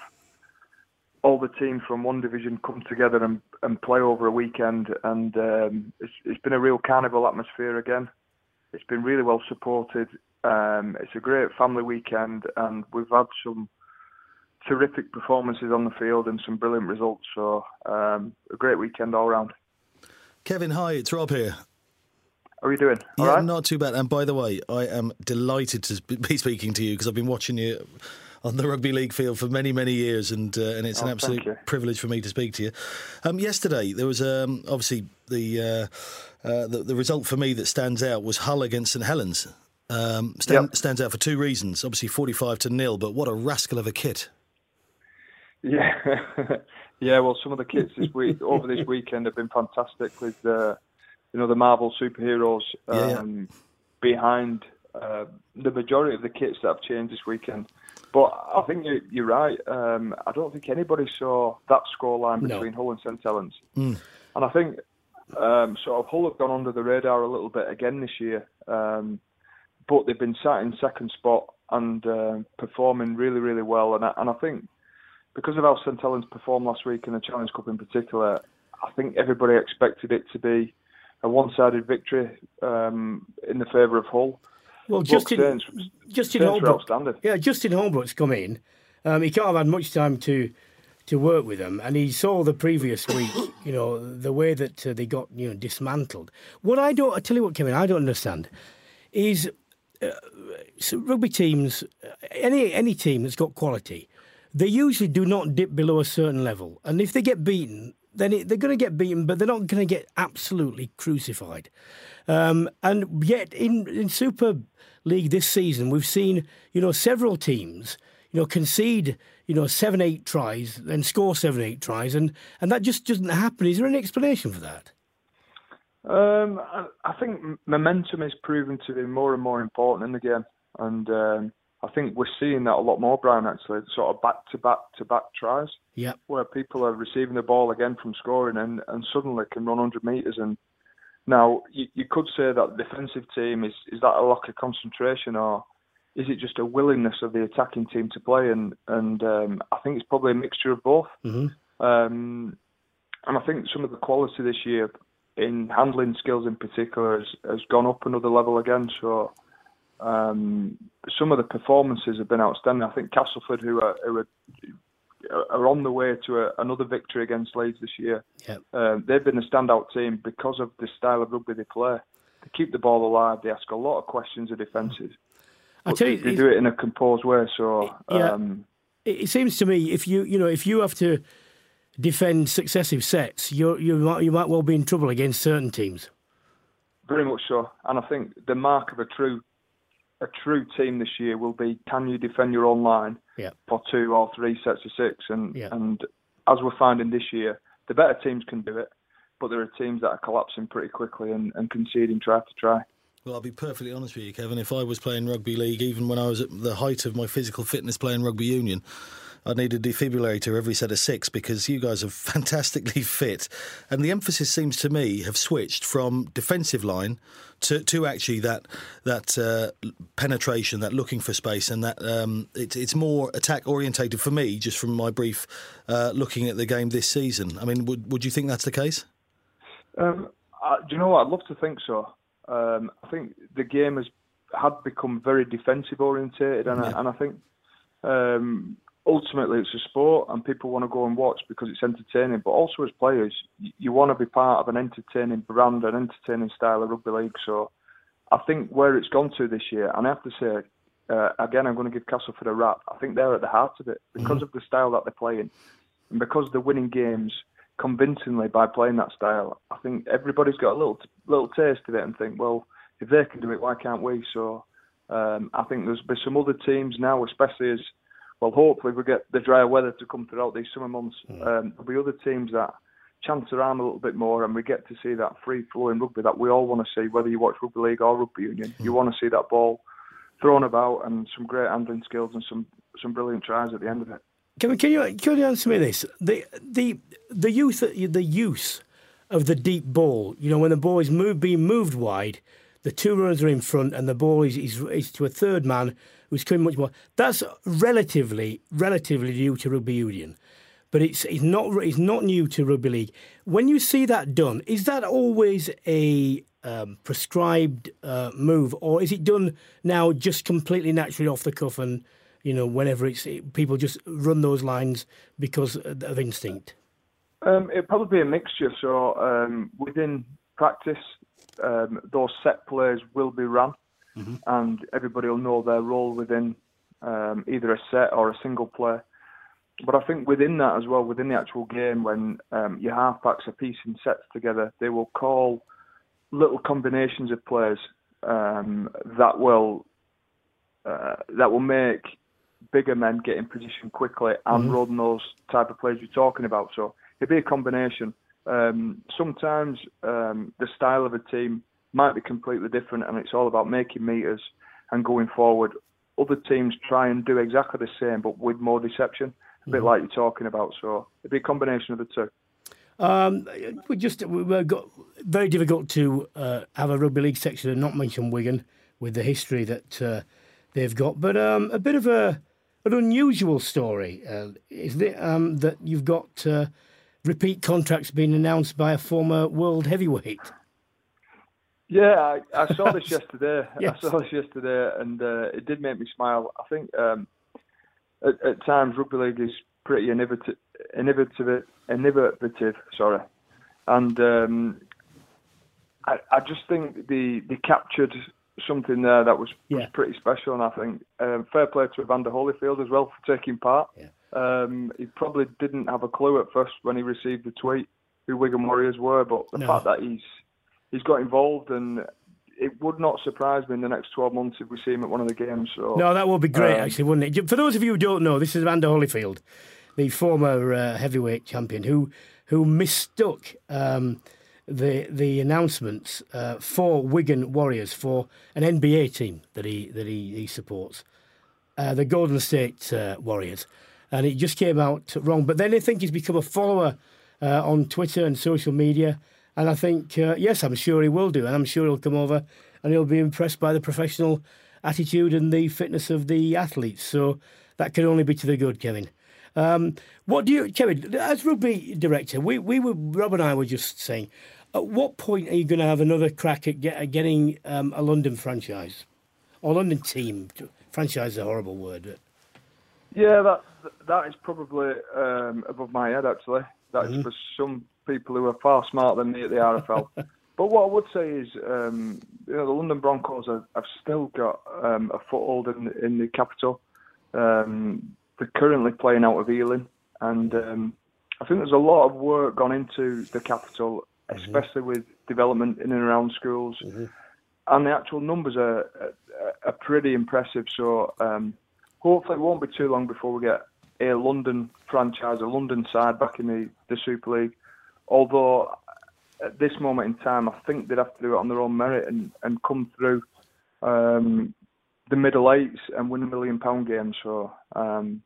[SPEAKER 11] all the teams from one division come together and, and play over a weekend, and um, it's, it's been a real carnival atmosphere again. It's been really well supported. Um, it's a great family weekend, and we've had some terrific performances on the field and some brilliant results. So um, a great weekend all round.
[SPEAKER 4] Kevin, hi, it's Rob here.
[SPEAKER 11] How are you doing? All
[SPEAKER 4] yeah,
[SPEAKER 11] right?
[SPEAKER 4] Not too bad. And by the way, I am delighted to be speaking to you because I've been watching you on the Rugby League field for many, many years, and uh, and it's
[SPEAKER 11] oh,
[SPEAKER 4] an absolute privilege for me to speak to you. Um, yesterday, there was um, obviously the, uh, uh, the the result for me that stands out was Hull against St Helens. Um, stand, yep. Stands out for two reasons. Obviously, forty-five to nil, but what a rascal of a kit!
[SPEAKER 11] Yeah, yeah. Well, some of the kits this week over this weekend have been fantastic with uh, you know the Marvel superheroes um,
[SPEAKER 4] yeah, yeah.
[SPEAKER 11] behind uh, the majority of the kits that have changed this weekend. But I think you're, you're right. Um, I don't think anybody saw that scoreline between no. Hull and St Helens.
[SPEAKER 4] Mm.
[SPEAKER 11] And I think um, sort of Hull have gone under the radar a little bit again this year. Um, but they've been sat in second spot and uh, performing really, really well. And I, and I think because of how St Helens performed last week in the Challenge Cup in particular, I think everybody expected it to be a one-sided victory um, in the favour of Hull.
[SPEAKER 3] Well, Justin, Saints, Justin
[SPEAKER 11] Saints
[SPEAKER 3] Holbrook, yeah, Justin Holbrook's come in. Um, he can't have had much time to to work with them, and he saw the previous week, you know, the way that uh, they got, you know, dismantled. What I don't, I tell you what, Kevin, I don't understand is uh, so rugby teams, any any team that's got quality, they usually do not dip below a certain level, and if they get beaten, then it, they're going to get beaten, but they're not going to get absolutely crucified. Um, and yet, in, in Super League this season, we've seen, you know, several teams, you know, concede, you know, seven, eight tries, then score seven, eight tries, and, and that just doesn't happen. Is there any explanation for that?
[SPEAKER 11] Um, I, I think momentum is proven to be more and more important in the game, and um, I think we're seeing that a lot more, Brian, actually, sort of back-to-back-to-back tries,
[SPEAKER 3] yep.
[SPEAKER 11] where people are receiving the ball again from scoring and, and suddenly can run one hundred metres. And now, you, you could say that the defensive team, is, is that a lack of concentration, or is it just a willingness of the attacking team to play? And, and um, I think it's probably a mixture of both.
[SPEAKER 3] Mm-hmm.
[SPEAKER 11] Um, and I think some of the quality this year, in handling skills in particular, has, has gone up another level again. So um, some of the performances have been outstanding. I think Castleford, who are, who are, are on the way to a, another victory against Leeds this year,
[SPEAKER 3] yep.
[SPEAKER 11] uh, they've been a standout team because of the style of rugby they play. They keep the ball alive. They ask a lot of questions of defences.
[SPEAKER 3] I tell you,
[SPEAKER 11] they do it in a composed way. So
[SPEAKER 3] yeah,
[SPEAKER 11] um,
[SPEAKER 3] it, it seems to me if you you know if you have to defend successive sets, you you might you might well be in trouble against certain teams.
[SPEAKER 11] Very much so, and I think the mark of a true a true team this year will be, can you defend your own line
[SPEAKER 3] yeah.
[SPEAKER 11] for two or three sets of six? And
[SPEAKER 3] yeah.
[SPEAKER 11] and as we're finding this year, the better teams can do it, but there are teams that are collapsing pretty quickly and, and conceding try to try.
[SPEAKER 4] Well, I'll be perfectly honest with you, Kevin. If I was playing rugby league, even when I was at the height of my physical fitness playing rugby union, I'd need a defibrillator every set of six because you guys are fantastically fit. And the emphasis seems to me have switched from defensive line to, to actually that that uh, penetration, that looking for space, and that um, it, it's more attack orientated for me, just from my brief uh, looking at the game this season. I mean, would would you think that's the case?
[SPEAKER 11] Um, I, do you know what? I'd love to think so. Um, I think the game has had become very defensive orientated, and, yeah. I, and I think um, ultimately it's a sport, and people want to go and watch because it's entertaining. But also as players, you, you want to be part of an entertaining brand, an entertaining style of rugby league. So I think where it's gone to this year, and I have to say, uh, again, I'm going to give Castleford a rap. I think they're at the heart of it because mm-hmm. of the style that they're playing, and because they're winning games convincingly by playing that style. I think everybody's got a little little taste of it and think, well, if they can do it, why can't we? So um, I think there's been some other teams now, especially as, well, hopefully we get the drier weather to come throughout these summer months. Mm. Um, there'll be other teams that chance their arm a little bit more, and we get to see that free-flowing rugby that we all want to see, whether you watch rugby league or rugby union. Mm. You want to see that ball thrown about and some great handling skills and some, some brilliant tries at the end of it.
[SPEAKER 3] Can, can you can you answer me this? The the the use the use of the deep ball. You know, when the ball is move, being moved wide, the two runners are in front, and the ball is, is is to a third man who's coming much more. That's relatively relatively new to rugby union, but it's it's not it's not new to rugby league. When you see that done, is that always a um, prescribed uh, move, or is it done now just completely naturally off the cuff and? You know, whenever it's people just run those lines because of instinct.
[SPEAKER 11] Um, it'd probably be a mixture. So um, within practice, um, those set plays will be run, mm-hmm. and everybody will know their role within um, either a set or a single play. But I think within that as well, within the actual game, when um, your halfbacks are piecing sets together, they will call little combinations of plays um, that will uh, that will make bigger men get in position quickly and mm-hmm. run those type of plays you're talking about. So it'd be a combination. Um, sometimes um, the style of a team might be completely different, and it's all about making meters and going forward. Other teams try and do exactly the same, but with more deception, a mm-hmm. bit like you're talking about. So it'd be a combination of the two.
[SPEAKER 3] Um, we just we've got very difficult to uh, have a rugby league section and not mention Wigan with the history that uh, they've got, but um, a bit of a An unusual story, uh, isn't it? Um, that you've got uh, repeat contracts being announced by a former world heavyweight.
[SPEAKER 11] Yeah, I, I saw this yesterday.
[SPEAKER 3] Yes.
[SPEAKER 11] I saw this yesterday, and uh, it did make me smile. I think um, at, at times rugby league is pretty innovative, innovative, innovative. Sorry, and um, I, I just think the they captured something there that was, yeah. was pretty special, and I think um, fair play to Evander Holyfield as well for taking part.
[SPEAKER 3] Yeah.
[SPEAKER 11] Um, he probably didn't have a clue at first when he received the tweet who Wigan Warriors were, but the
[SPEAKER 3] no.
[SPEAKER 11] fact that he's he's got involved, and it would not surprise me in the next twelve months if we see him at one of the games. So,
[SPEAKER 3] no, that would be great,
[SPEAKER 11] um,
[SPEAKER 3] actually, wouldn't it? For those of you who don't know, this is Evander Holyfield, the former uh, heavyweight champion, who who mistook um, the the announcements uh, for Wigan Warriors for an N B A team that he that he, he supports, uh, the Golden State uh, Warriors, and it just came out wrong. But then I think he's become a follower uh, on Twitter and social media, and I think uh, yes, I'm sure he will do, and I'm sure he'll come over and he'll be impressed by the professional attitude and the fitness of the athletes. So that can only be to the good, Kevin. Um, what do you, Kevin, as rugby director, we, we were, Rob and I were just saying, at what point are you going to have another crack at, get, at getting um, a London franchise? Or London team? Franchise is a horrible word. But...
[SPEAKER 11] Yeah, that that is probably um, above my head, actually. That is mm-hmm. for some people who are far smarter than me at the R F L. But what I would say is, um, you know, the London Broncos have, have still got um, a foothold in, in the capital. Um, they're currently playing out of Ealing, and um, I think there's a lot of work gone into the capital, especially mm-hmm. with development in and around schools, mm-hmm. and the actual numbers are are, are pretty impressive. So um, hopefully it won't be too long before we get a London franchise, a London side back in the, the Super League. Although at this moment in time, I think they'd have to do it on their own merit and, and come through um, the middle eights and win a million pound game. So. Um,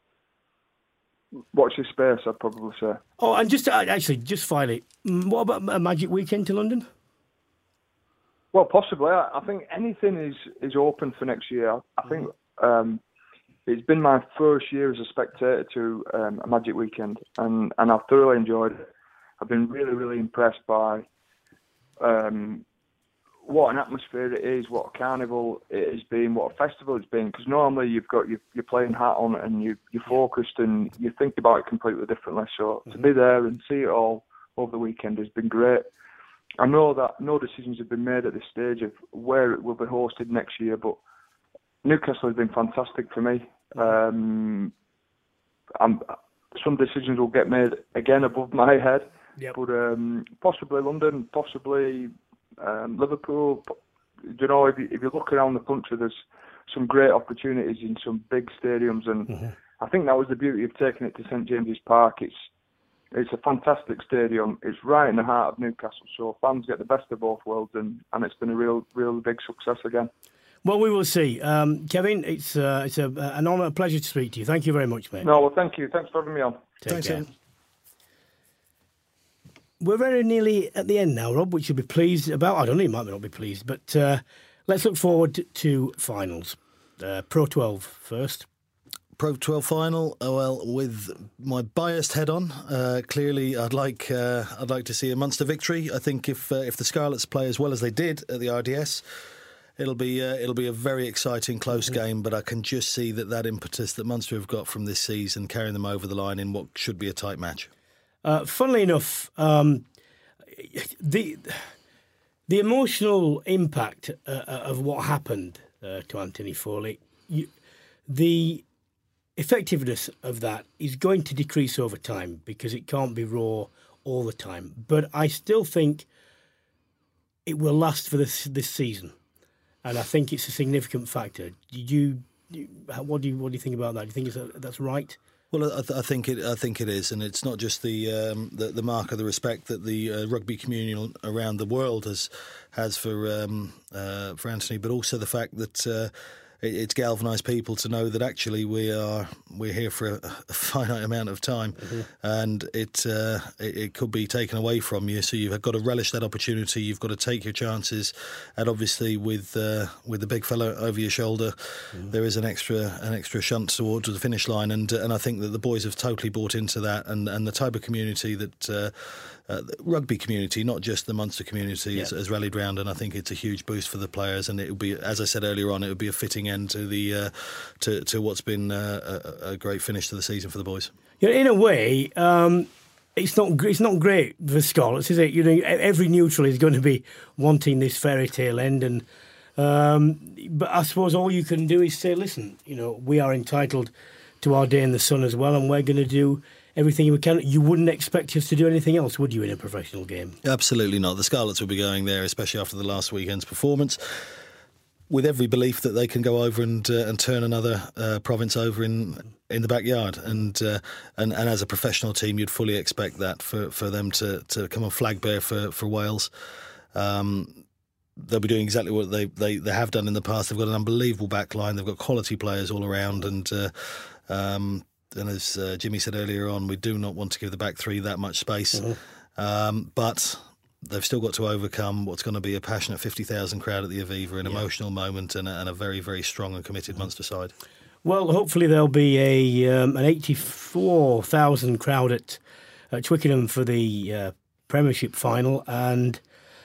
[SPEAKER 11] Watch this space, I'd probably say.
[SPEAKER 3] Oh, and just actually, just finally, what about a Magic Weekend to London?
[SPEAKER 11] Well, possibly. I, I think anything is, is open for next year. I, I think um, it's been my first year as a spectator to um, a Magic Weekend, and, and I've thoroughly enjoyed it. I've been really, really impressed by um, what an atmosphere it is, what a carnival it has been, what a festival it's been. Because normally you've got your, your playing hat on and you, you're focused and you think about it completely differently. So mm-hmm. to be there and see it all over the weekend has been great. I know that no decisions have been made at this stage of where it will be hosted next year, but Newcastle has been fantastic for me. Um, I'm, some decisions will get made again above my head, yep. but um, possibly London, possibly... Um, Liverpool, you know, if you, if you look around the country, there's some great opportunities in some big stadiums, and mm-hmm. I think that was the beauty of taking it to St James's Park. It's it's a fantastic stadium. It's right in the heart of Newcastle, so fans get the best of both worlds, and, and it's been a real, real big success again.
[SPEAKER 3] Well, we will see. Um, Kevin, it's uh, it's a, an honour, a pleasure to speak to you. Thank you very much, mate.
[SPEAKER 11] No, well, thank you. Thanks for having me on.
[SPEAKER 3] Take
[SPEAKER 4] Thanks,
[SPEAKER 3] care. Ian. We're very nearly at the end now, Rob, which you'll be pleased about. I don't know, you might not be pleased, but uh, let's look forward to finals. Uh, Pro twelve first.
[SPEAKER 4] Pro twelve final. Oh, well, with my biased head on, uh, clearly I'd like uh, I'd like to see a Munster victory. I think if uh, if the Scarlets play as well as they did at the R D S, it'll be uh, it'll be a very exciting, close mm-hmm. game. But I can just see that that impetus that Munster have got from this season, carrying them over the line in what should be a tight match. Uh, funnily enough, um, the the emotional impact uh, of what happened uh, to Anthony Foley, you, the effectiveness of that is going to decrease over time because it can't be raw all the time. But I still think it will last for this this season, and I think it's a significant factor. Do you, what do you what do you think about that? Do you think it's a, that's right? Well, I, th- I think it. I think it is, and it's not just the um, the, the mark of the respect that the uh, rugby community around the world has has for um, uh, for Anthony, but also the fact that uh, it, it's galvanised people to know that actually we are we're here for a, a finite amount of time, mm-hmm. and it, uh, it it could be taken away from you. So you've got to relish that opportunity. You've got to take your chances, and obviously with uh, with the big fella over your shoulder, mm-hmm. there is an extra an extra shunt towards the finish line, and and I think that the boys have totally bought into that, and, and the type of community that. Uh, Uh, the rugby community, not just the Munster community, yeah. has, has rallied round, and I think it's a huge boost for the players. And it will be, as I said earlier on, it would be a fitting end to the uh, to to what's been uh, a, a great finish to the season for the boys.
[SPEAKER 3] Yeah, in a way, um, it's not it's not great for Scarlets, is it? You know, every neutral is going to be wanting this fairy tale end, and um, but I suppose all you can do is say, listen, you know, we are entitled to our day in the sun as well, and we're going to do everything we can. You wouldn't expect us to do anything else, would you, in a professional game?
[SPEAKER 4] Absolutely not. The Scarlets will be going there, especially after the last weekend's performance. with every belief that they can go over and uh, and turn another uh, province over in in the backyard. And, uh, and and as a professional team, you'd fully expect that for, for them to, to come on flag bear for, for Wales. Um, they'll be doing exactly what they, they, they have done in the past. They've got an unbelievable back line. They've got quality players all around. And uh, um, and as uh, Jimmy said earlier on, we do not want to give the back three that much space. Mm-hmm. Um, but they've still got to overcome what's going to be a passionate fifty thousand crowd at the Aviva, an yeah. emotional moment, and a, and a very, very strong and committed mm-hmm. Munster side.
[SPEAKER 3] Well, hopefully there'll be a um, an eighty-four thousand crowd at, at Twickenham for the uh, Premiership final. And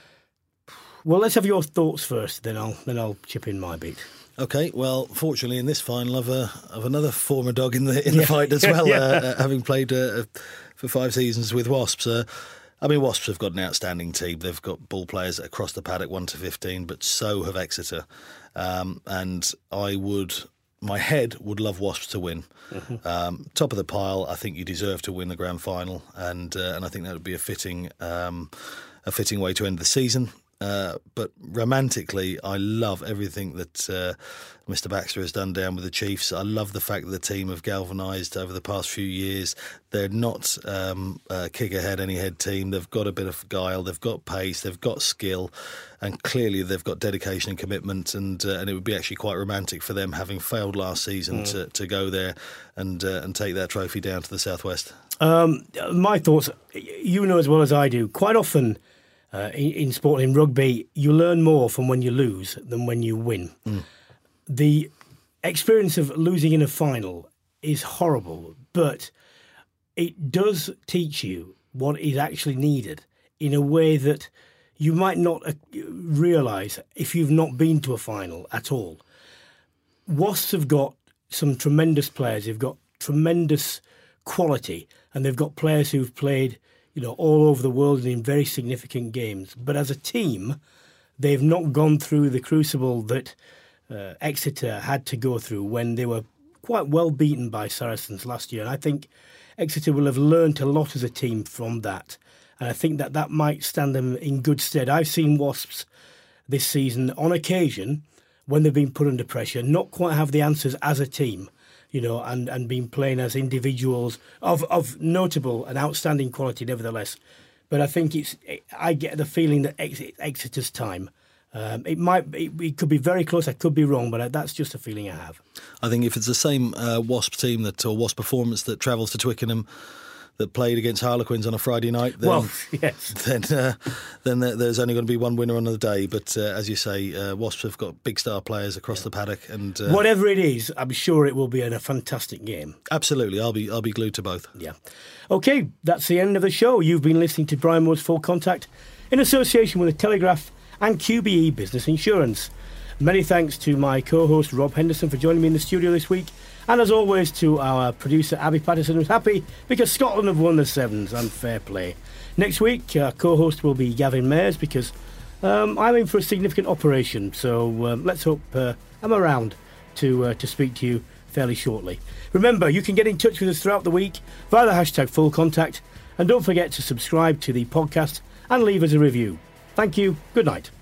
[SPEAKER 3] well, let's have your thoughts first, then I'll then I'll chip in my bit.
[SPEAKER 4] Okay, well, fortunately in this final of a of another former dog in the in the
[SPEAKER 3] yeah.
[SPEAKER 4] fight as well,
[SPEAKER 3] yeah.
[SPEAKER 4] uh, having played uh, for five seasons with Wasps. Uh, I mean, Wasps have got an outstanding team. They've got ball players across the paddock, one to fifteen, but so have Exeter. Um, and I would, my head would love Wasps to win. Mm-hmm. Um, top of the pile, I think you deserve to win the grand final, and uh, and I think that would be a fitting um, a fitting way to end the season. Uh, but romantically, I love everything that uh, Mister Baxter has done down with the Chiefs. I love the fact that the team have galvanised over the past few years. They're not um, a kick-ahead, any-head team. They've got a bit of guile, they've got pace, they've got skill, and clearly they've got dedication and commitment, and uh, and it would be actually quite romantic for them, having failed last season, mm. to, to go there and, uh, and take that trophy down to the Southwest. Um,
[SPEAKER 3] my thoughts, you know as well as I do, quite often Uh, in, in sport, in rugby, you learn more from when you lose than when you win. Mm. The experience of losing in a final is horrible, but it does teach you what is actually needed in a way that you might not uh, realise if you've not been to a final at all. Wasps have got some tremendous players. They've got tremendous quality, and they've got players who've played, you know, all over the world and in very significant games. But as a team, they've not gone through the crucible that uh, Exeter had to go through when they were quite well beaten by Saracens last year. And I think Exeter will have learnt a lot as a team from that. And I think that that might stand them in good stead. I've seen Wasps this season, on occasion, when they've been put under pressure, not quite have the answers as a team, you know, and, and been playing as individuals of, of notable and outstanding quality nevertheless. But I think it's, I get the feeling that Exeter's time, um, it might, it, it could be very close, I could be wrong, but that's just a feeling I have.
[SPEAKER 4] I think if it's the same uh, Wasp team that, or Wasp performance that travels to Twickenham, that played against Harlequins on a Friday night, then
[SPEAKER 3] well, yes.
[SPEAKER 4] then, uh, then there's only going to be one winner on the day. But uh, as you say, uh, Wasps have got big star players across yeah. the paddock, and uh,
[SPEAKER 3] whatever it is, I'm sure it will be a fantastic game.
[SPEAKER 4] Absolutely, I'll be I'll be glued to both.
[SPEAKER 3] Yeah. Okay, that's the end of the show. You've been listening to Brian Moore's Full Contact in association with the Telegraph and Q B E Business Insurance. Many thanks to my co-host Rob Henderson for joining me in the studio this week. And as always, to our producer Abby Patterson, who's happy because Scotland have won the Sevens, and fair play. Next week, our co-host will be Gavin Mayers because um, I'm in for a significant operation. So um, let's hope uh, I'm around to uh, to speak to you fairly shortly. Remember, you can get in touch with us throughout the week via the hashtag Full Contact, and don't forget to subscribe to the podcast and leave us a review. Thank you. Good night.